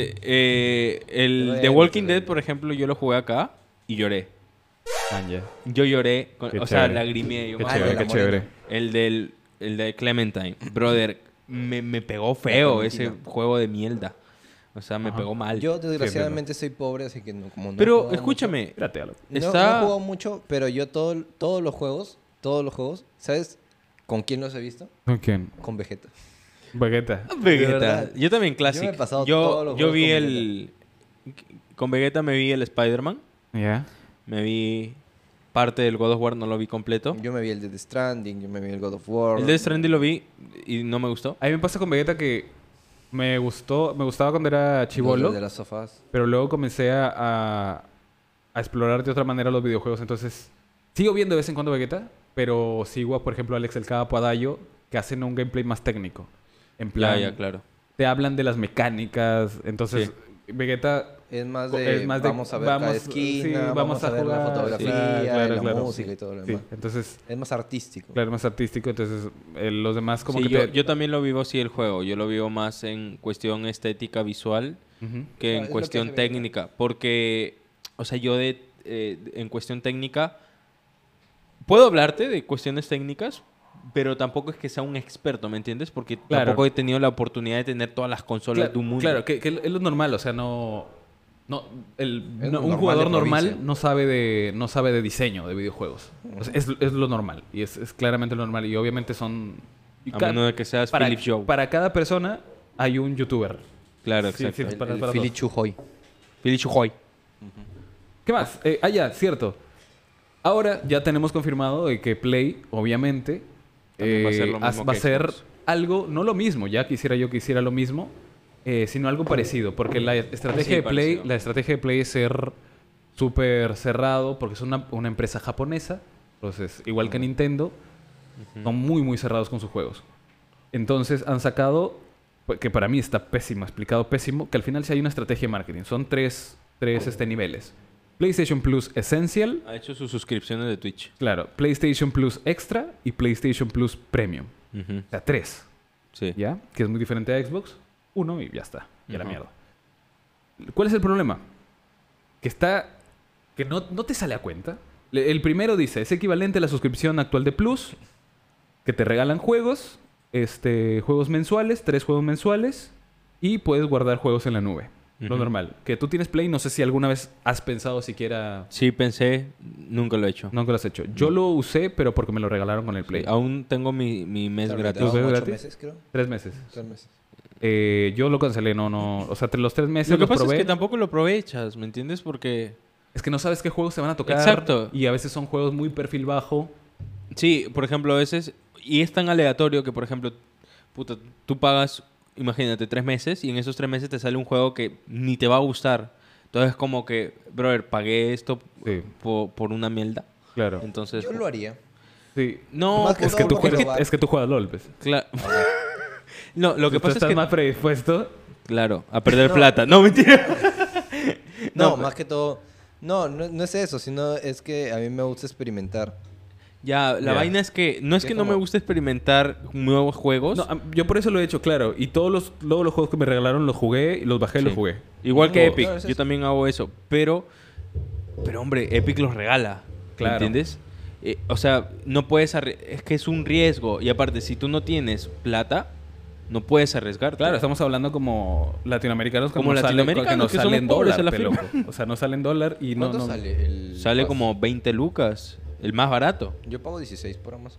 El Bueno, The Walking pero- Dead, por ejemplo, yo lo jugué acá y lloré. Ah, ya. Yo lloré, Qué o sea, chévere. lagrimeé. Yo Qué me Ah, chévere, de qué la chévere. morena. El de Clementine. Brother, me pegó feo ese Clementina. juego de mierda. O sea, me Ajá. pegó mal. Yo desgraciadamente soy pobre, así que no, como no he Pero jugado escúchame, Espérate, algo. mucho- no está- he jugado mucho, pero yo todos los juegos, ¿sabes con quién los he visto? ¿Con quién? Con Vegeta. Vegeta. Vegeta. verdad. Yo también Classic. Yo me he pasado Yo todos los juegos vi con el... Con Vegeta me vi el Spider-Man. Ya. Me vi parte del God of War, no lo vi completo. Yo me vi el de The Stranding, yo me vi el God of War. El de Stranding lo vi y no me gustó. A mí me pasa con Vegeta que me gustaba cuando era chivolo, de las sofás. pero luego comencé a explorar de otra manera los videojuegos. Entonces, sigo viendo de vez en cuando Vegeta, pero sigo, por ejemplo, a Alex el Capo, a Dayo, que hacen un gameplay más técnico. En plan, Ya, claro. te hablan de las mecánicas. Entonces, Vegeta Es más es más de vamos a ver cada vamos- esquina, sí, vamos a ver la jugar, fotografía, sí, claro, la claro. música y todo lo Sí, demás. entonces, Es más artístico. claro, más artístico. Entonces, los demás como Sí, que yo también lo vivo así el juego. Yo lo vivo más en cuestión estética visual Ujú. que Claro, en es lo cuestión que hace Vegeta. técnica. Porque, o sea, yo en cuestión técnica... Puedo hablarte de cuestiones técnicas, pero tampoco es que sea un experto, ¿me entiendes? Porque Claro. tampoco he tenido la oportunidad de tener todas las consolas de un mundo. Claro, que es lo normal, o sea, no, Es un normal jugador de normal provincia. no sabe de diseño de videojuegos. O sea, es lo normal, y es claramente lo normal, y obviamente son... y A menos de que seas para, Philip Joe. para cada persona hay un youtuber. Claro, Sí, exacto. sí. Para El todos. Philly Chujoy. Philip Chujoy. ¿Qué más? Ya, cierto. Ahora ya tenemos confirmado de que Play, obviamente, También va a ser lo mismo va a que ser Xbox. algo, no lo mismo, ya quisiera yo que hiciera lo mismo, sino algo parecido, porque la estrategia Sí, de Play, parecido. la estrategia de Play es ser súper cerrado, porque es una empresa japonesa, entonces, igual que Nintendo, son muy, muy cerrados con sus juegos. Entonces han sacado, que para mí está pésimo, explicado pésimo, que al final sí hay una estrategia de marketing. Son tres niveles. PlayStation Plus Essential, Ha hecho sus suscripciones de Twitch. claro, PlayStation Plus Extra y PlayStation Plus Premium. Ujú. O sea, 3, Sí. ¿ya? Que es muy diferente a Xbox. 1 y ya está. Y a la Ujú. mierda. ¿Cuál es el problema? Que no te sale a cuenta. El primero dice, es equivalente a la suscripción actual de Plus, que te regalan juegos, juegos mensuales, 3 juegos mensuales, y puedes guardar juegos en la nube. Lo Ujú. normal. Que tú tienes Play, no sé si alguna vez has pensado siquiera... Sí, pensé, nunca lo he hecho. Nunca lo has hecho. Yo lo usé, pero porque me lo regalaron con el Play. Aún tengo mi mes Claro, gratis. te daban ¿Tú ves 8 gratis? meses, creo. 3 meses. 3 meses. Yo lo cancelé, no. O sea, entre los 3 meses Lo que los pasa probé. es que tampoco lo aprovechas, ¿me entiendes? Porque... Es que no sabes qué juegos te van a tocar. Exacto. Y a veces son juegos muy perfil bajo. Sí, por ejemplo, a veces... Y es tan aleatorio que, por ejemplo, puta, tú pagas, imagínate, 3 meses y en esos 3 meses te sale un juego que ni te va a gustar. Entonces, como que, brother, pagué esto Sí. por una mierda. Claro. Entonces... Yo lo haría. Sí. No, Más que Es todo que, tú por juegas, probar. es que tú juegas LOL, pues. Claro. No, lo que Tú pasa es estás que... más predispuesto. Claro, a perder No. plata. No, mentira. No, No, más que todo... No es eso, sino es que a mí me gusta experimentar. Ya, la Ya. vaina es que... No es Sí, que es no me como- gusta experimentar nuevos juegos. No, yo por eso lo he hecho, claro. Y todos los juegos que me regalaron los jugué y los bajé y Sí. los jugué. Igual que No, Epic. claro, es Yo eso. también hago eso. Pero hombre, Epic los regala. Claro. ¿Me entiendes? O sea, no puedes... Es que es un riesgo. Y aparte, si tú no tienes plata, no puedes arriesgarte. Claro, estamos hablando como latinoamericanos que Como nos sale- latinoamericanos, que nos que sale somos en pobres dólar, a la pe, firma. loco. O sea, no sale en dólar y no... ¿Cuánto no- sale el Sale Pass? como 20 lucas. El más barato. Yo pago 16 por Amazon.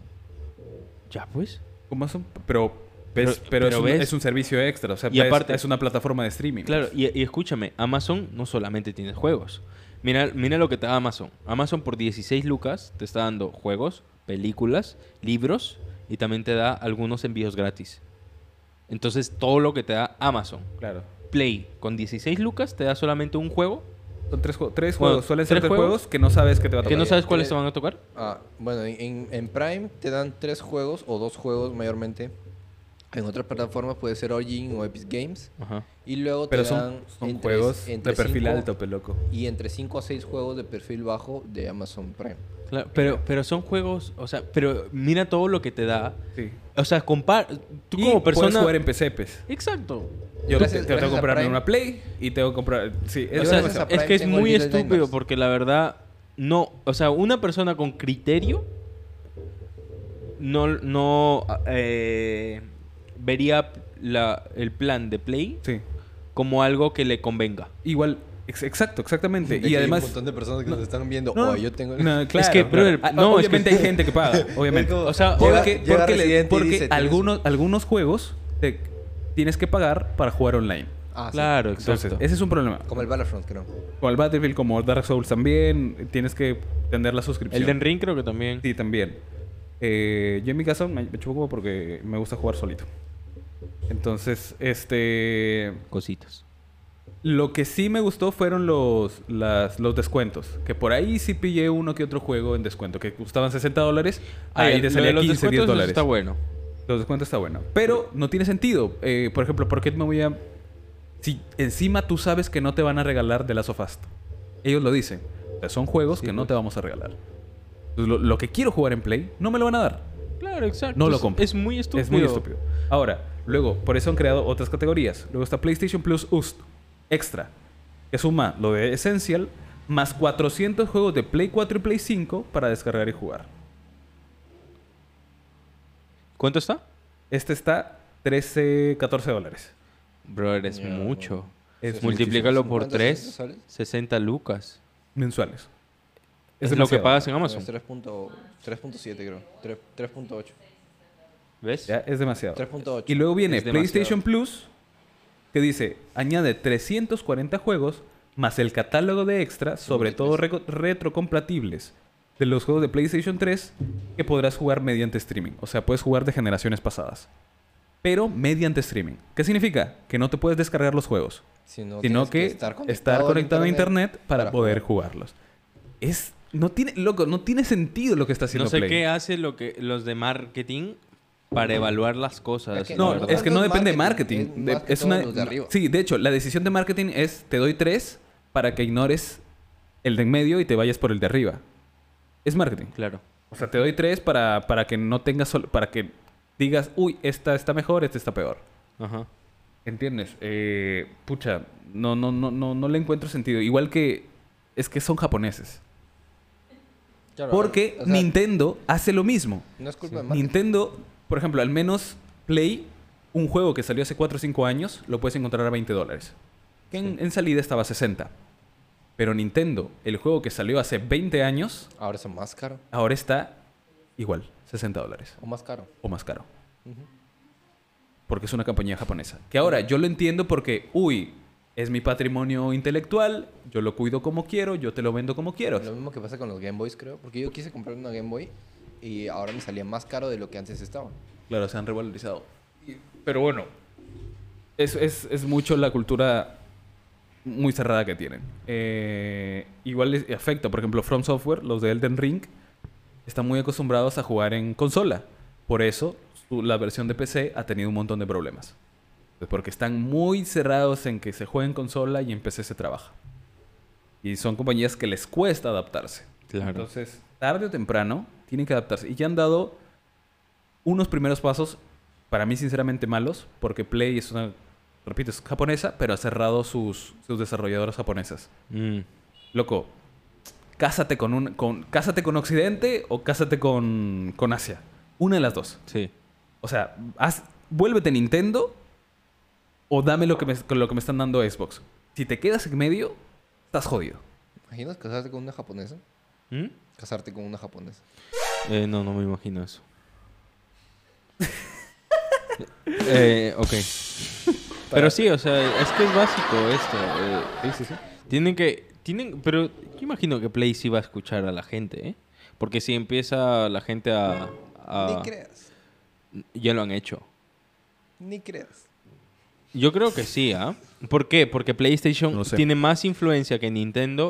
Ya, pues. ¿Cómo son? Pero Pero es, ves- es un servicio extra. O sea, Y aparte- es una plataforma de streaming. Claro, y escúchame, Amazon no solamente tiene juegos. Mira lo que te da Amazon. Amazon por 16 lucas te está dando juegos, películas, libros y también te da algunos envíos gratis. Entonces, todo lo que te da Amazon. Claro. Play con 16 lucas te da solamente un juego Son tres Bueno, juegos. Suelen ser ¿tres 3 juegos? juegos que no sabes que te va a que tocar. no sabes cuáles tres- te van a tocar. Bueno, en Prime te dan 3 juegos o 2 juegos mayormente. En otras plataformas puede ser Origin o Epic Games. Ajá. Y luego Pero te dan son entre- juegos entre de perfil 5 alto, pe loco. Y entre 5 a 6 juegos de perfil bajo de Amazon Prime. Claro, pero son juegos, o sea, pero mira todo lo que te da. Sí. O sea, tú Y como puedes persona... jugar en PC, pues. Exacto. Yo Gracias- tengo que gracias a comprarme Prime. una Play y tengo que comprar... Sí, O es sea, gracias a demasiado. Prime es que es tengo el muy Little estúpido Nightmares. porque la verdad no, o sea, una persona con criterio no vería el plan de Play Sí. como algo que le convenga. Igual, exacto, exactamente. De que y hay además... un montón de personas que nos están viendo. No, Oh, yo tengo... no, claro, que, brother, claro. no, es obviamente que- hay gente que paga, obviamente. Es como- O sea, Llega- Porque, llega porque, Resident y porque dice, "Tienes algunos juegos tienes que pagar para jugar online. Ah, sí. Claro, Entonces, exacto. ese es un problema. Como el Battlefront, creo. Con el Battlefield, como Dark Souls también, tienes que tener la suscripción. El Den Ring creo que también. Sí, también. Yo en mi caso me chupo como porque me gusta jugar solito. Entonces, Cositas. lo que sí me gustó fueron los descuentos. Que por ahí sí pillé uno que otro juego en descuento. Que costaban $60. Ahí te lo salía de los 15, descuentos, 10 eso dólares. está bueno. Los descuentos está bueno. Pero no tiene sentido. Por ejemplo, ¿por qué me voy a...? Si encima tú sabes que no te van a regalar The Last of Us. Ellos lo dicen. O sea, son juegos Sí, que no pues. te vamos a regalar. Entonces, lo que quiero jugar en Play, no me lo van a dar. Claro, exacto. No lo Es- compro. Es muy estúpido. Es muy estúpido. Ahora, luego, por eso han creado otras categorías. Luego está PlayStation Plus Extra, que suma lo de Essential, más 400 juegos de Play 4 y Play 5 para descargar y jugar. ¿Cuánto está? Este está 13, 14 dólares. Bro, es Ya, mucho. Es Multiplícalo por 50, 3, 60 soles. 60 lucas. Mensuales. Es lo que demasiado. pagas en No, Amazon. es 3.7 creo. 3.8. ¿Ves? Ya, es demasiado. 3.8. Y luego viene Es demasiado. PlayStation Plus, que dice, añade 340 juegos más el catálogo de extras, sobre todo retrocompatibles, de los juegos de PlayStation 3 que podrás jugar mediante streaming. O sea, puedes jugar de generaciones pasadas. Pero mediante streaming. ¿Qué significa? Que no te puedes descargar los juegos, Sino sino que estar conectado a internet para poder jugarlos. No tiene sentido lo que está haciendo No sé Play. qué hace los de marketing para evaluar las cosas. Es que No, la verdad. es que no es depende de marketing, marketing. es más que Es todo una, los de arriba. sí, de hecho, la decisión de marketing es te doy 3 para que ignores el de en medio y te vayas por el de arriba. Es marketing. Claro. O sea, te doy 3 para que no tengas para que digas, uy, esta está mejor, esta está peor. Ajá. ¿Entiendes? Pucha, no le encuentro sentido. Igual que es que son japoneses. Claro, Porque o sea, Nintendo hace lo mismo. no es culpa de marketing. Nintendo, por ejemplo, al menos Play, un juego que salió hace 4 o 5 años, lo puedes encontrar a $20. Que en salida estaba a 60. Pero Nintendo, el juego que salió hace 20 años, Ahora son más caro. ahora está igual, $60. O más caro. O más caro. Ujú. Porque es una compañía japonesa. Que ahora yo lo entiendo porque, uy, es mi patrimonio intelectual, yo lo cuido como quiero, yo te lo vendo como quiero. Lo mismo que pasa con los Game Boys, creo. Porque yo quise comprar una Game Boy y ahora me salía más caro de lo que antes estaba. Claro, se han revalorizado. Pero bueno, es mucho la cultura muy cerrada que tienen. Igual les afecta, por ejemplo, From Software, los de Elden Ring, están muy acostumbrados a jugar en consola. Por eso la versión de PC ha tenido un montón de problemas. Porque están muy cerrados en que se juegue en consola y en PC se trabaja. Y son compañías que les cuesta adaptarse. Claro. Entonces, tarde o temprano, tienen que adaptarse. Y ya han dado unos primeros pasos, para mí sinceramente malos, porque Play es repito, es japonesa, pero ha cerrado sus desarrolladoras japonesas. Loco, cásate cásate con Occidente o cásate con Asia. Una de las dos. Sí. O sea, vuélvete Nintendo o dame lo que me están dando Xbox. Si te quedas en medio, estás jodido. ¿Imaginas casarte con una japonesa? ¿Mm? Casarte con una japonesa. No me imagino eso. Ok. Pero sí, o sea, es que es básico esto. Sí. Pero yo imagino que Play sí va a escuchar a la gente, ¿eh? Porque si empieza la gente Ni creas. Ya lo han hecho. Ni creas. Yo creo que sí, ¿ah? ¿Por qué? Porque PlayStation No sé. tiene más influencia que Nintendo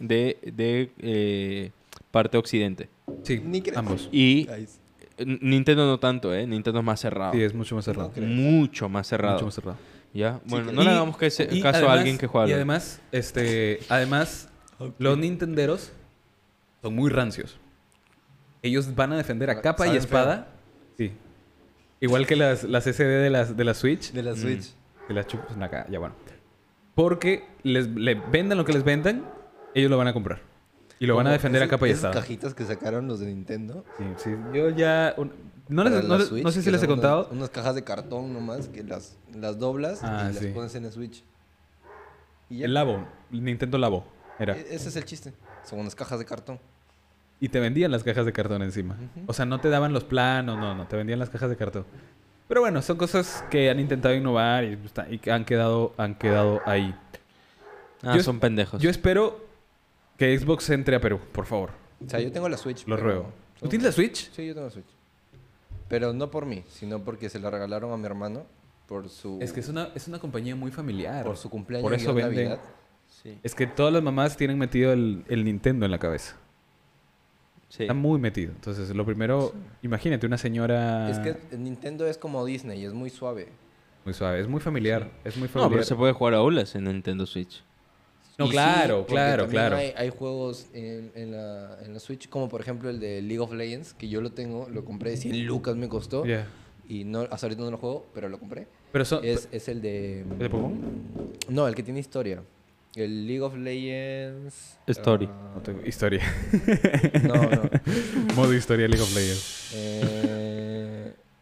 parte occidente. Sí, Ni creas. ambos. Y Ay, Nintendo no tanto, ¿eh? Nintendo es más cerrado. Sí, es mucho más cerrado. No creo. Mucho más cerrado. Mucho más cerrado. ¿Ya? Bueno, que- no le hagamos caso a alguien que juega. Y LOL. además, los nintenderos son muy rancios. Ellos van a defender a capa y Saben espada. Sí. Igual que las SD de la Switch. De la Switch. Que las chupas en la cara. Ya bueno. Porque le vendan lo que les vendan, ellos lo van a comprar. Y lo van a Como defender a capa y esas espada. cajitas que sacaron los de Nintendo. Sí. Yo ya... No para la sé Switch, si que les he son contado. Unas cajas de cartón nomás que las doblas Ah, y las sí. pones en la Switch. Y ya. El Labo. El Nintendo Labo. Era. Ese es el chiste. Son unas cajas de cartón. Y te vendían las cajas de cartón encima. Ujú. O sea, no te daban los planos, no. Te vendían las cajas de cartón. Pero bueno, son cosas que han intentado innovar y que han quedado ahí. yo- Son pendejos. Yo espero que Xbox entre a Perú, por favor. O sea, yo tengo la Switch. Lo pero- ruego. ¿Tú tienes la Switch? Sí, yo tengo la Switch. Pero no por mí, sino porque se la regalaron a mi hermano por su, Es que es una compañía muy familiar. por su cumpleaños Por eso y venden. Navidad. Sí. Es que todas las mamás tienen metido el Nintendo en la cabeza. Sí. Está muy metido. Entonces, lo primero, imagínate una señora Es que el Nintendo es como Disney, es muy suave. muy suave. Es muy familiar. Es muy No, familiar. pero se puede jugar a olas en Nintendo Switch. No, Y sí, claro, porque claro, también claro. Hay juegos en la Switch, como por ejemplo el de League of Legends, que yo lo tengo, lo compré, 100 lucas me costó. Yeah. Y no, hasta ahorita no lo juego, pero lo compré. Pero son... Es el de... ¿El de Pokémon? No, el que tiene historia. El League of Legends... Story. No tengo historia. no. Modo historia League of Legends.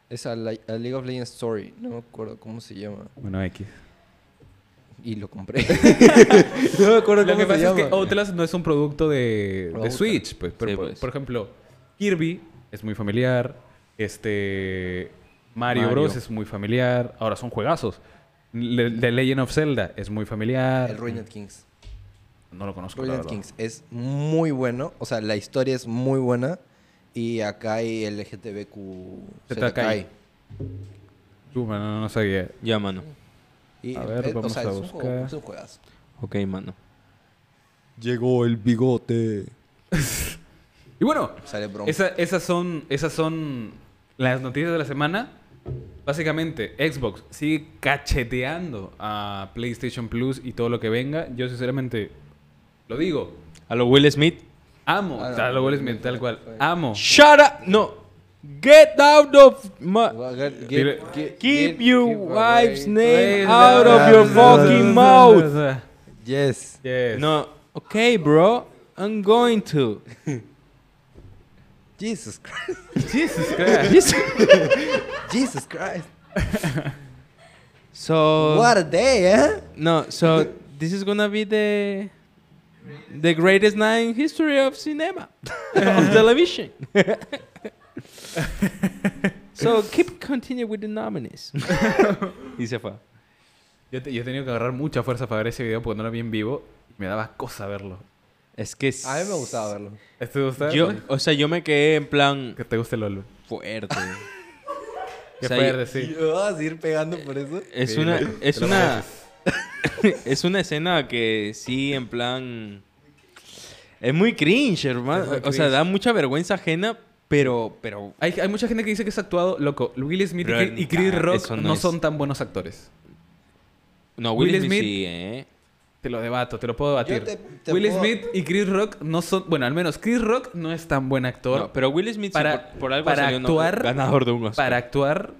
Es a League of Legends Story. No me acuerdo cómo se llama. Bueno, X. Y lo compré. No me acuerdo Lo cómo que se pasa es llama. que Outlast no es un producto de Outlast. Switch, pues. Pero, Sí, por, pues. por ejemplo, Kirby es muy familiar. Mario Bros. Es muy familiar. Ahora son juegazos. The Legend of Zelda es muy familiar. El Ruined Kings. No lo conozco, la Ruined verdad. Kings es muy bueno. O sea, la historia es muy buena. Y acá hay LGTBQ ZKI. Mano, no sabía. Ya, mano. Y, A ver, vamos a es un buscar. juego, es un juegazo. Ok, mano. Llegó el bigote. Y bueno, Sale broma. esas son las noticias de la semana. Básicamente, Xbox sigue cacheteando a PlayStation Plus y todo lo que venga. Yo sinceramente lo digo. A lo Will Smith. Amo. Ah, O sea, no, lo vuelves no, tal no, cual. no. Amo. Shut up! No. Get out of my... Keep your wife's name out of your fucking mouth. Yes. Yes. No. Okay, bro. I'm going to. Jesus Christ. Jesus Christ. Jesus Christ. So... What a day, eh? No, so this is gonna be the greatest night in history of cinema, of television. So continue with the nominees. Y se fue. Yo he tenido que agarrar mucha fuerza para ver ese video porque no lo vi en vivo. Me daba cosa verlo. Es que A mí me gustaba verlo. ¿Te gusta? yo me quedé en plan Que te guste LOL. fuerte. Qué O sea, fuerte, sí. ¿Me vas a seguir pegando por eso? Es Sí, una, te es lo una, mereces. es una escena que sí, en plan, es muy cringe, hermano. Es muy O sea, cringe. da mucha vergüenza ajena, pero Hay mucha gente que dice que es actuado. Loco, Will Smith Pero y Chris Rock eso no no es. son tan buenos actores. no, Will, Will Smith, Smith- sí, ¿eh? Te lo debato, te lo puedo debatir. Yo te Will puedo- Smith y Chris Rock no son... Bueno, al menos Chris Rock no es tan buen actor. No, pero Will Smith sí, Para- por algo para salió actuar- ganador de un Oscar. Para actuar,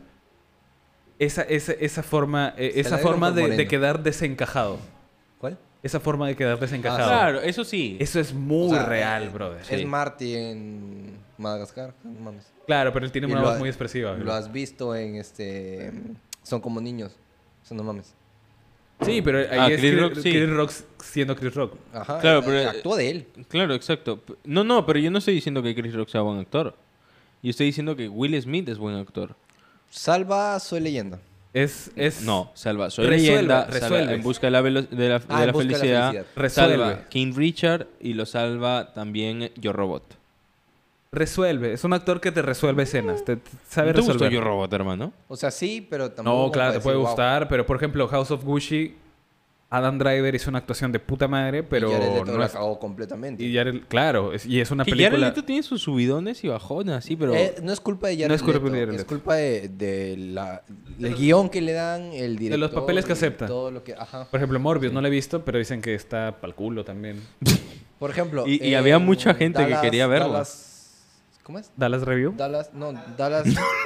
esa forma, la esa dieron forma por de moreno. quedar desencajado. ¿Cuál? Esa forma de quedar desencajado. Claro, eso sí. Eso es muy O sea, real, brother. Sí. Es Marty en Madagascar. No mames. Claro, pero él tiene Y una lo voz ha- muy expresiva. Lo has visto en Son como niños. Eso no mames. Sí, pero ahí Ah, es Chris Chris, Rock, sí. Chris Rock siendo Chris Rock. Ajá. Claro, pero- Actúa de él. Claro, exacto. No, pero yo no estoy diciendo que Chris Rock sea buen actor. Yo estoy diciendo que Will Smith es buen actor. Salva, soy leyenda. Es... No, salva. Soy Resuelve, leyenda. resuelve. Salva en busca de la, de la Ah, En busca de la felicidad. felicidad. Resuelve. Salva King Richard y lo salva también Yo Robot. Resuelve. Es un actor que te resuelve escenas. Te sabe ¿No te gustó resolver. Yo Robot, hermano? O sea, sí, pero tampoco. No, como claro, para te puede decir, wow. gustar. Pero, por ejemplo, House of Gucci, Adam Driver hizo una actuación de puta madre, pero Y Jared Leto no la es... cagó completamente. Y Jared, claro, y es una Que Jared película... Leto tiene sus subidones y bajones, así, pero... No es culpa de Jared No es culpa de Leto, Jared es Leto. culpa del guión que le dan, el director. los papeles que y acepta. Todo lo que, ajá. Por ejemplo, Morbius no lo he visto, pero dicen que está pa'l culo también. Por ejemplo. Y había mucha gente que quería verlo. ¿Cómo es? Dallas Review. Dallas. Dallas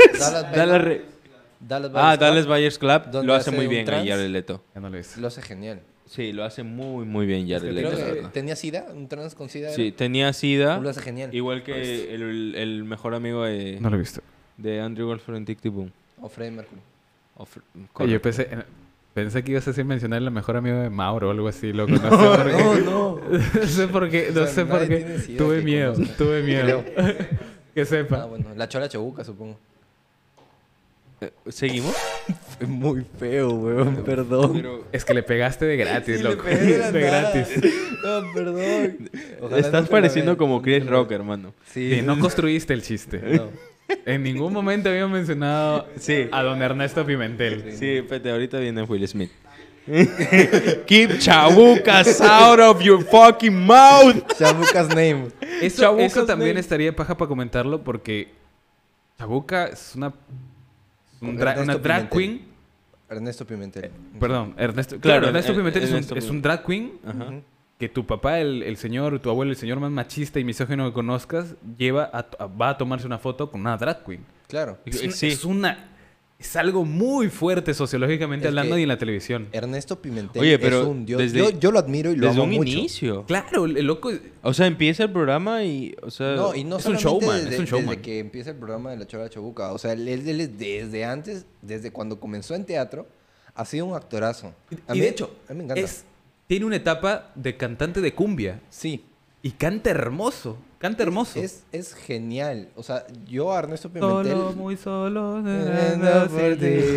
Dallas Buyers Club donde lo hace hace muy un bien a trans. Jared Leto. Ya no lo he visto. Lo hace genial. Sí, lo hace muy, muy bien Jared que Leto. Creo la que verdad. tenía SIDA, un trans con SIDA. Sí, era. tenía SIDA. Lo hace genial. Igual que el mejor amigo No lo he visto. de Andrew Garfield en Tic Tic Boom. O Freddie Mercury. Oye, yo pensé que ibas a decir mencionar la mejor amigo de Mauro o algo así, loco. No sé por qué. No. No sé por qué. No O sea, sé por nadie qué. tiene SIDA Tuve que miedo. conozca. Tuve miedo. Creo. Que sepa. Ah, bueno. La chola chabuca, supongo. ¿Seguimos? Fue muy feo, weón. Perdón. Pero Es que le pegaste de gratis, Sí, le loco. pegué de la De nada. gratis. No, perdón. Ojalá estás nunca la pareciendo vean. como Chris Rock, hermano. Sí. Sí, no construiste el chiste. No. En ningún momento había mencionado Sí. a don Ernesto Pimentel. Sí, espérate, ahorita viene Will Smith. Keep chabucas out of your fucking mouth. Chabuca's name. Eso Chabuca's también name. estaría paja para comentarlo porque Chabuca es una Ernesto drag Pimentel. queen. Ernesto Pimentel. Perdón, Ernesto. Claro, Claro, Ernesto Pimentel Ernesto es un drag queen Ajá. Ujú. que tu papá, el señor, tu abuelo, el señor más machista y misógino que conozcas, va a tomarse una foto con una drag queen. Claro. Es, Sí. es una es algo muy fuerte sociológicamente Es hablando que- y en la televisión. Ernesto Pimentel Oye, pero es un dios. desde- Yo lo admiro y lo Desde amo un mucho. inicio. Claro, el loco... O sea, empieza el programa y... O sea, No, y no Es un solamente showman, desde, es un showman. desde que empieza el programa de La Chora Chabuca. O sea, él es desde antes, desde cuando comenzó en teatro, ha sido un actorazo. A Y mí- de hecho, a mí me encanta. tiene una etapa de cantante de cumbia. Sí. Y canta hermoso. Canta hermoso. Es genial. O sea, yo a Ernesto Pimentel... Solo, muy solo. Viviendo por ti.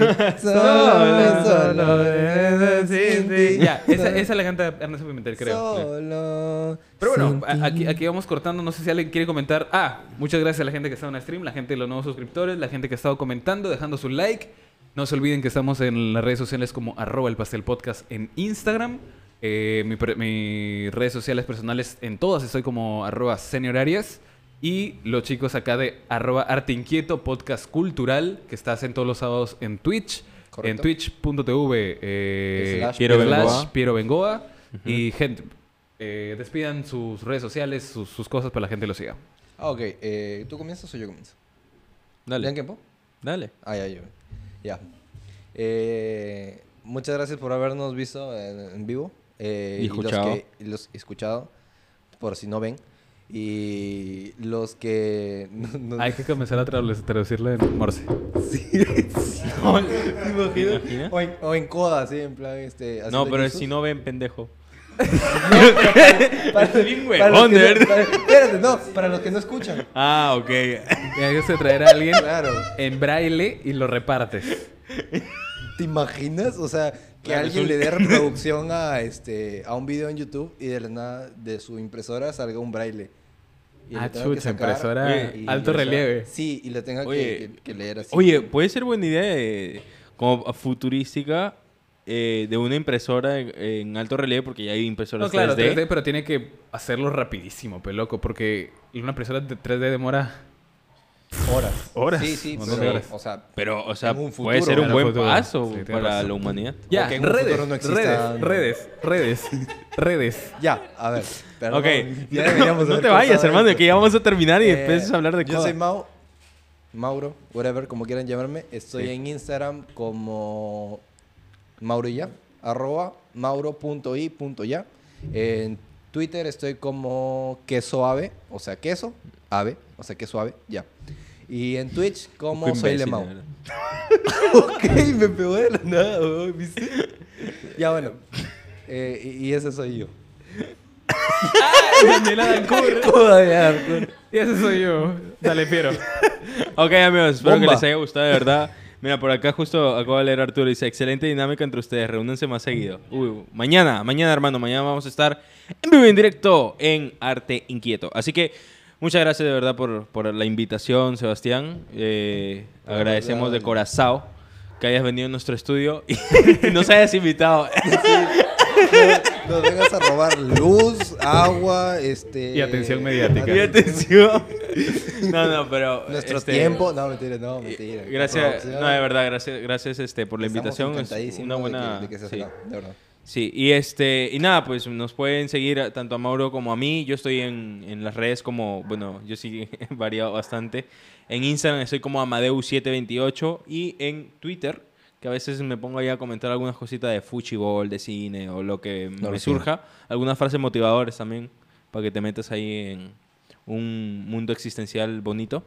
sin ti. Ya, esa la canta Ernesto Pimentel, creo. Solo. Pero bueno, sin ti. aquí vamos cortando. No sé si alguien quiere comentar. Muchas gracias a la gente que está en el stream, la gente de los nuevos suscriptores, la gente que ha estado comentando, dejando su like. No se olviden que estamos en las redes sociales como @elpastelpodcast en Instagram. Mis redes sociales personales en todas estoy como @seniorarias. Y los chicos acá de @arteinquieto, podcast cultural, que está en todos los sábados en Twitch. Correcto. En twitch.tv Slash Piero Bengoa. Piero Bengoa. Y gente, despidan sus redes sociales, sus cosas para la gente lo siga. Ok, ¿tú comienzas o yo comienzo? Dale. ¿Ya en tiempo? Dale. Ya, yo. Ya. Muchas gracias por habernos visto en vivo. Y escuchado. Los escuchado, por si no ven. Y los que... Hay que comenzar a traducirlo en Morse. ¿Te ¿Te imaginas? O en coda, sí, en plan... No, pero Jesus. si no ven, pendejo. Para, Bilingüe, para los que ¿dónde? no, espérate, no, para los que no escuchan. Ah, ok. Y hay que traer a alguien Claro. en braille y lo repartes. ¿Te imaginas? O sea, que Claro, alguien es un- le dé reproducción a un video en YouTube y de la nada de su impresora salga un braille. Y lo tenga que Chucha, sacar impresora Oye, y- alto o sea, relieve. Sí, y lo tenga Oye, que leer así. Oye, puede ser buena idea como futurística de una impresora en alto relieve porque ya hay impresoras No, claro, 3D. 3D, pero tiene que hacerlo rapidísimo, loco, porque una impresora de 3D demora Horas. horas. Sí, sí, Un montón de pero, horas. o sea, Pero, o sea, En un puede futuro. ser un En un buen futuro. paso Sí, tienes para razón. la humanidad. Ya, que en un futuro no existan- redes. ya, a ver. perdón, Ok, ya deberíamos no haber te vayas, cortado hermano, esto. que ya vamos a terminar y después Eh, es hablar de Yo cosas. soy Mauro, whatever, como quieran llamarme. Estoy Sí. en Instagram como Mauroya, @mauro.i.ya. En Twitter estoy como queso ave, o sea, queso ave, ya. Y en Twitch como Poco soy imbécil, Lemao. la verdad. Ok, me pegó de la nada, weón, ¿viste? Ya, bueno. Y ese soy yo. Daniela Dancourt. Joder, Y ese soy yo. Dale, Piero. Ok, amigos, espero Bomba. que les haya gustado, de verdad. Mira, por acá justo acabo de leer Arturo. Dice, excelente dinámica entre ustedes, reúnense más seguido. Mañana, hermano, mañana vamos a estar en vivo y en directo en Arte Inquieto. Así que muchas gracias de verdad por la invitación, Sebastián. Agradecemos de corazón que hayas venido a nuestro estudio y nos hayas invitado. Nos vengas a robar luz, agua, Y atención mediática. Y atención. No, pero... Nuestro tiempo. No, mentira. Gracias, Producción. no, de verdad, gracias por la Estamos invitación. Es encantadísimos una buena... de que seas sí. acá, de verdad. Sí, y nada, pues nos pueden seguir tanto a Mauro como a mí. Yo estoy en las redes como, bueno, yo sí he variado bastante. En Instagram estoy como Amadeus728 y en Twitter, que a veces me pongo ahí a comentar algunas cositas de fútbol, de cine o lo que No me lo sé. surja. Algunas frases motivadoras también, para que te metas ahí en un mundo existencial bonito.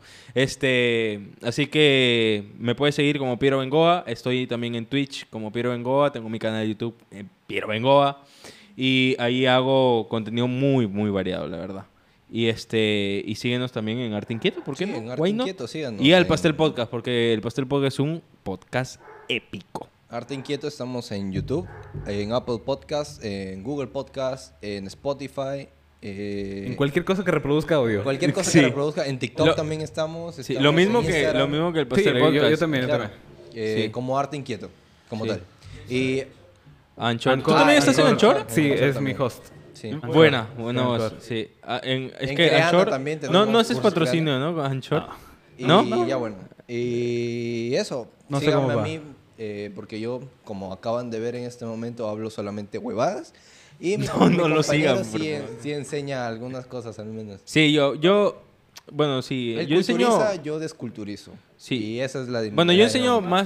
Así que me puedes seguir como Piero Bengoa. Estoy también en Twitch como Piero Bengoa. Tengo mi canal de YouTube Piero Bengoa. Y ahí hago contenido muy, muy variado, la verdad. Y síguenos también en Arte Inquieto, ¿por qué Sí, no? en Arte Why not? Inquieto, síganos Y al en- Pastel Podcast, porque el Pastel Podcast es un podcast épico. Arte Inquieto estamos en YouTube, en Apple Podcast, en Google Podcast, en Spotify. En cualquier cosa que reproduzca audio. Cualquier cosa Sí. que reproduzca. En TikTok Lo- también estamos. Sí, estamos lo en mismo Instagram. que el Sí, Pastel yo Podcast. también, yo Claro. también. Sí. Como Arte Inquieto, como Sí. tal. Y Anchor. ¿Tú Anchor. también estás en Anchor? Sí, Anchor es también. mi host. sí. Buena, Anchor. buena voz, Anchor. sí. Es En que Creana Anchor... también No, tenemos no haces cursos patrocinio, ¿no? Con Anchor. Y ¿No? ya bueno. Y eso. No sé síganme cómo a va. mí, porque yo, como acaban de ver en este momento, hablo solamente huevadas. Y mi, No, mi no lo compañero sigan, por sí, favor. sí enseña algunas cosas al menos. Sí, bueno, sí. Él Yo enseño... culturiza, yo desculturizo. Sí. Y esa es la Bueno, yo la enseño dinámica. más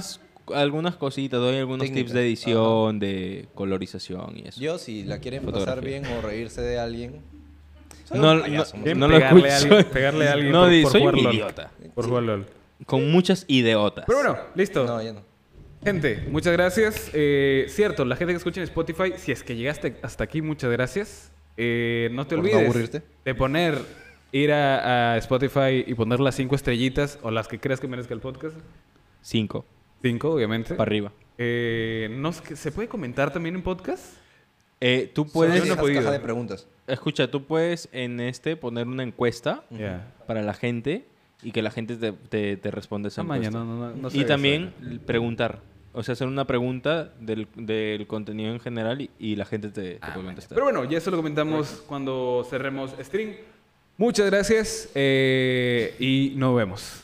algunas cositas, doy algunos Técnica. tips de edición, de colorización y eso. Yo, si la quieren Fotografía. pasar bien o reírse de alguien... soy No, un payaso, no, Bien, no lo pegarle escucho. a alguien- pegarle a alguien No, por soy jugar un LOL. idiota. Por jugar LOL. Con muchas ideotas. Pero bueno, listo. No, ya no. Gente, muchas gracias. Cierto, la gente que escucha en Spotify, si es que llegaste hasta aquí, muchas gracias. No te Por no olvides aburrirte. de ir a Spotify y poner las 5 estrellitas o las que creas que merezca el podcast. 5. 5, obviamente. Para arriba. ¿Se puede comentar también en podcast? Tú Solo puedes... Yo no he dejas podido. caja de preguntas. Escucha, tú puedes en poner una encuesta Ya. para la gente y que la gente te responda esa Maña, encuesta. no Y sabía también eso. preguntar. O sea, hacer una pregunta del contenido en general y la gente te puede contestar. Pero bueno, ya eso lo comentamos cuando cerremos stream. Muchas gracias y nos vemos.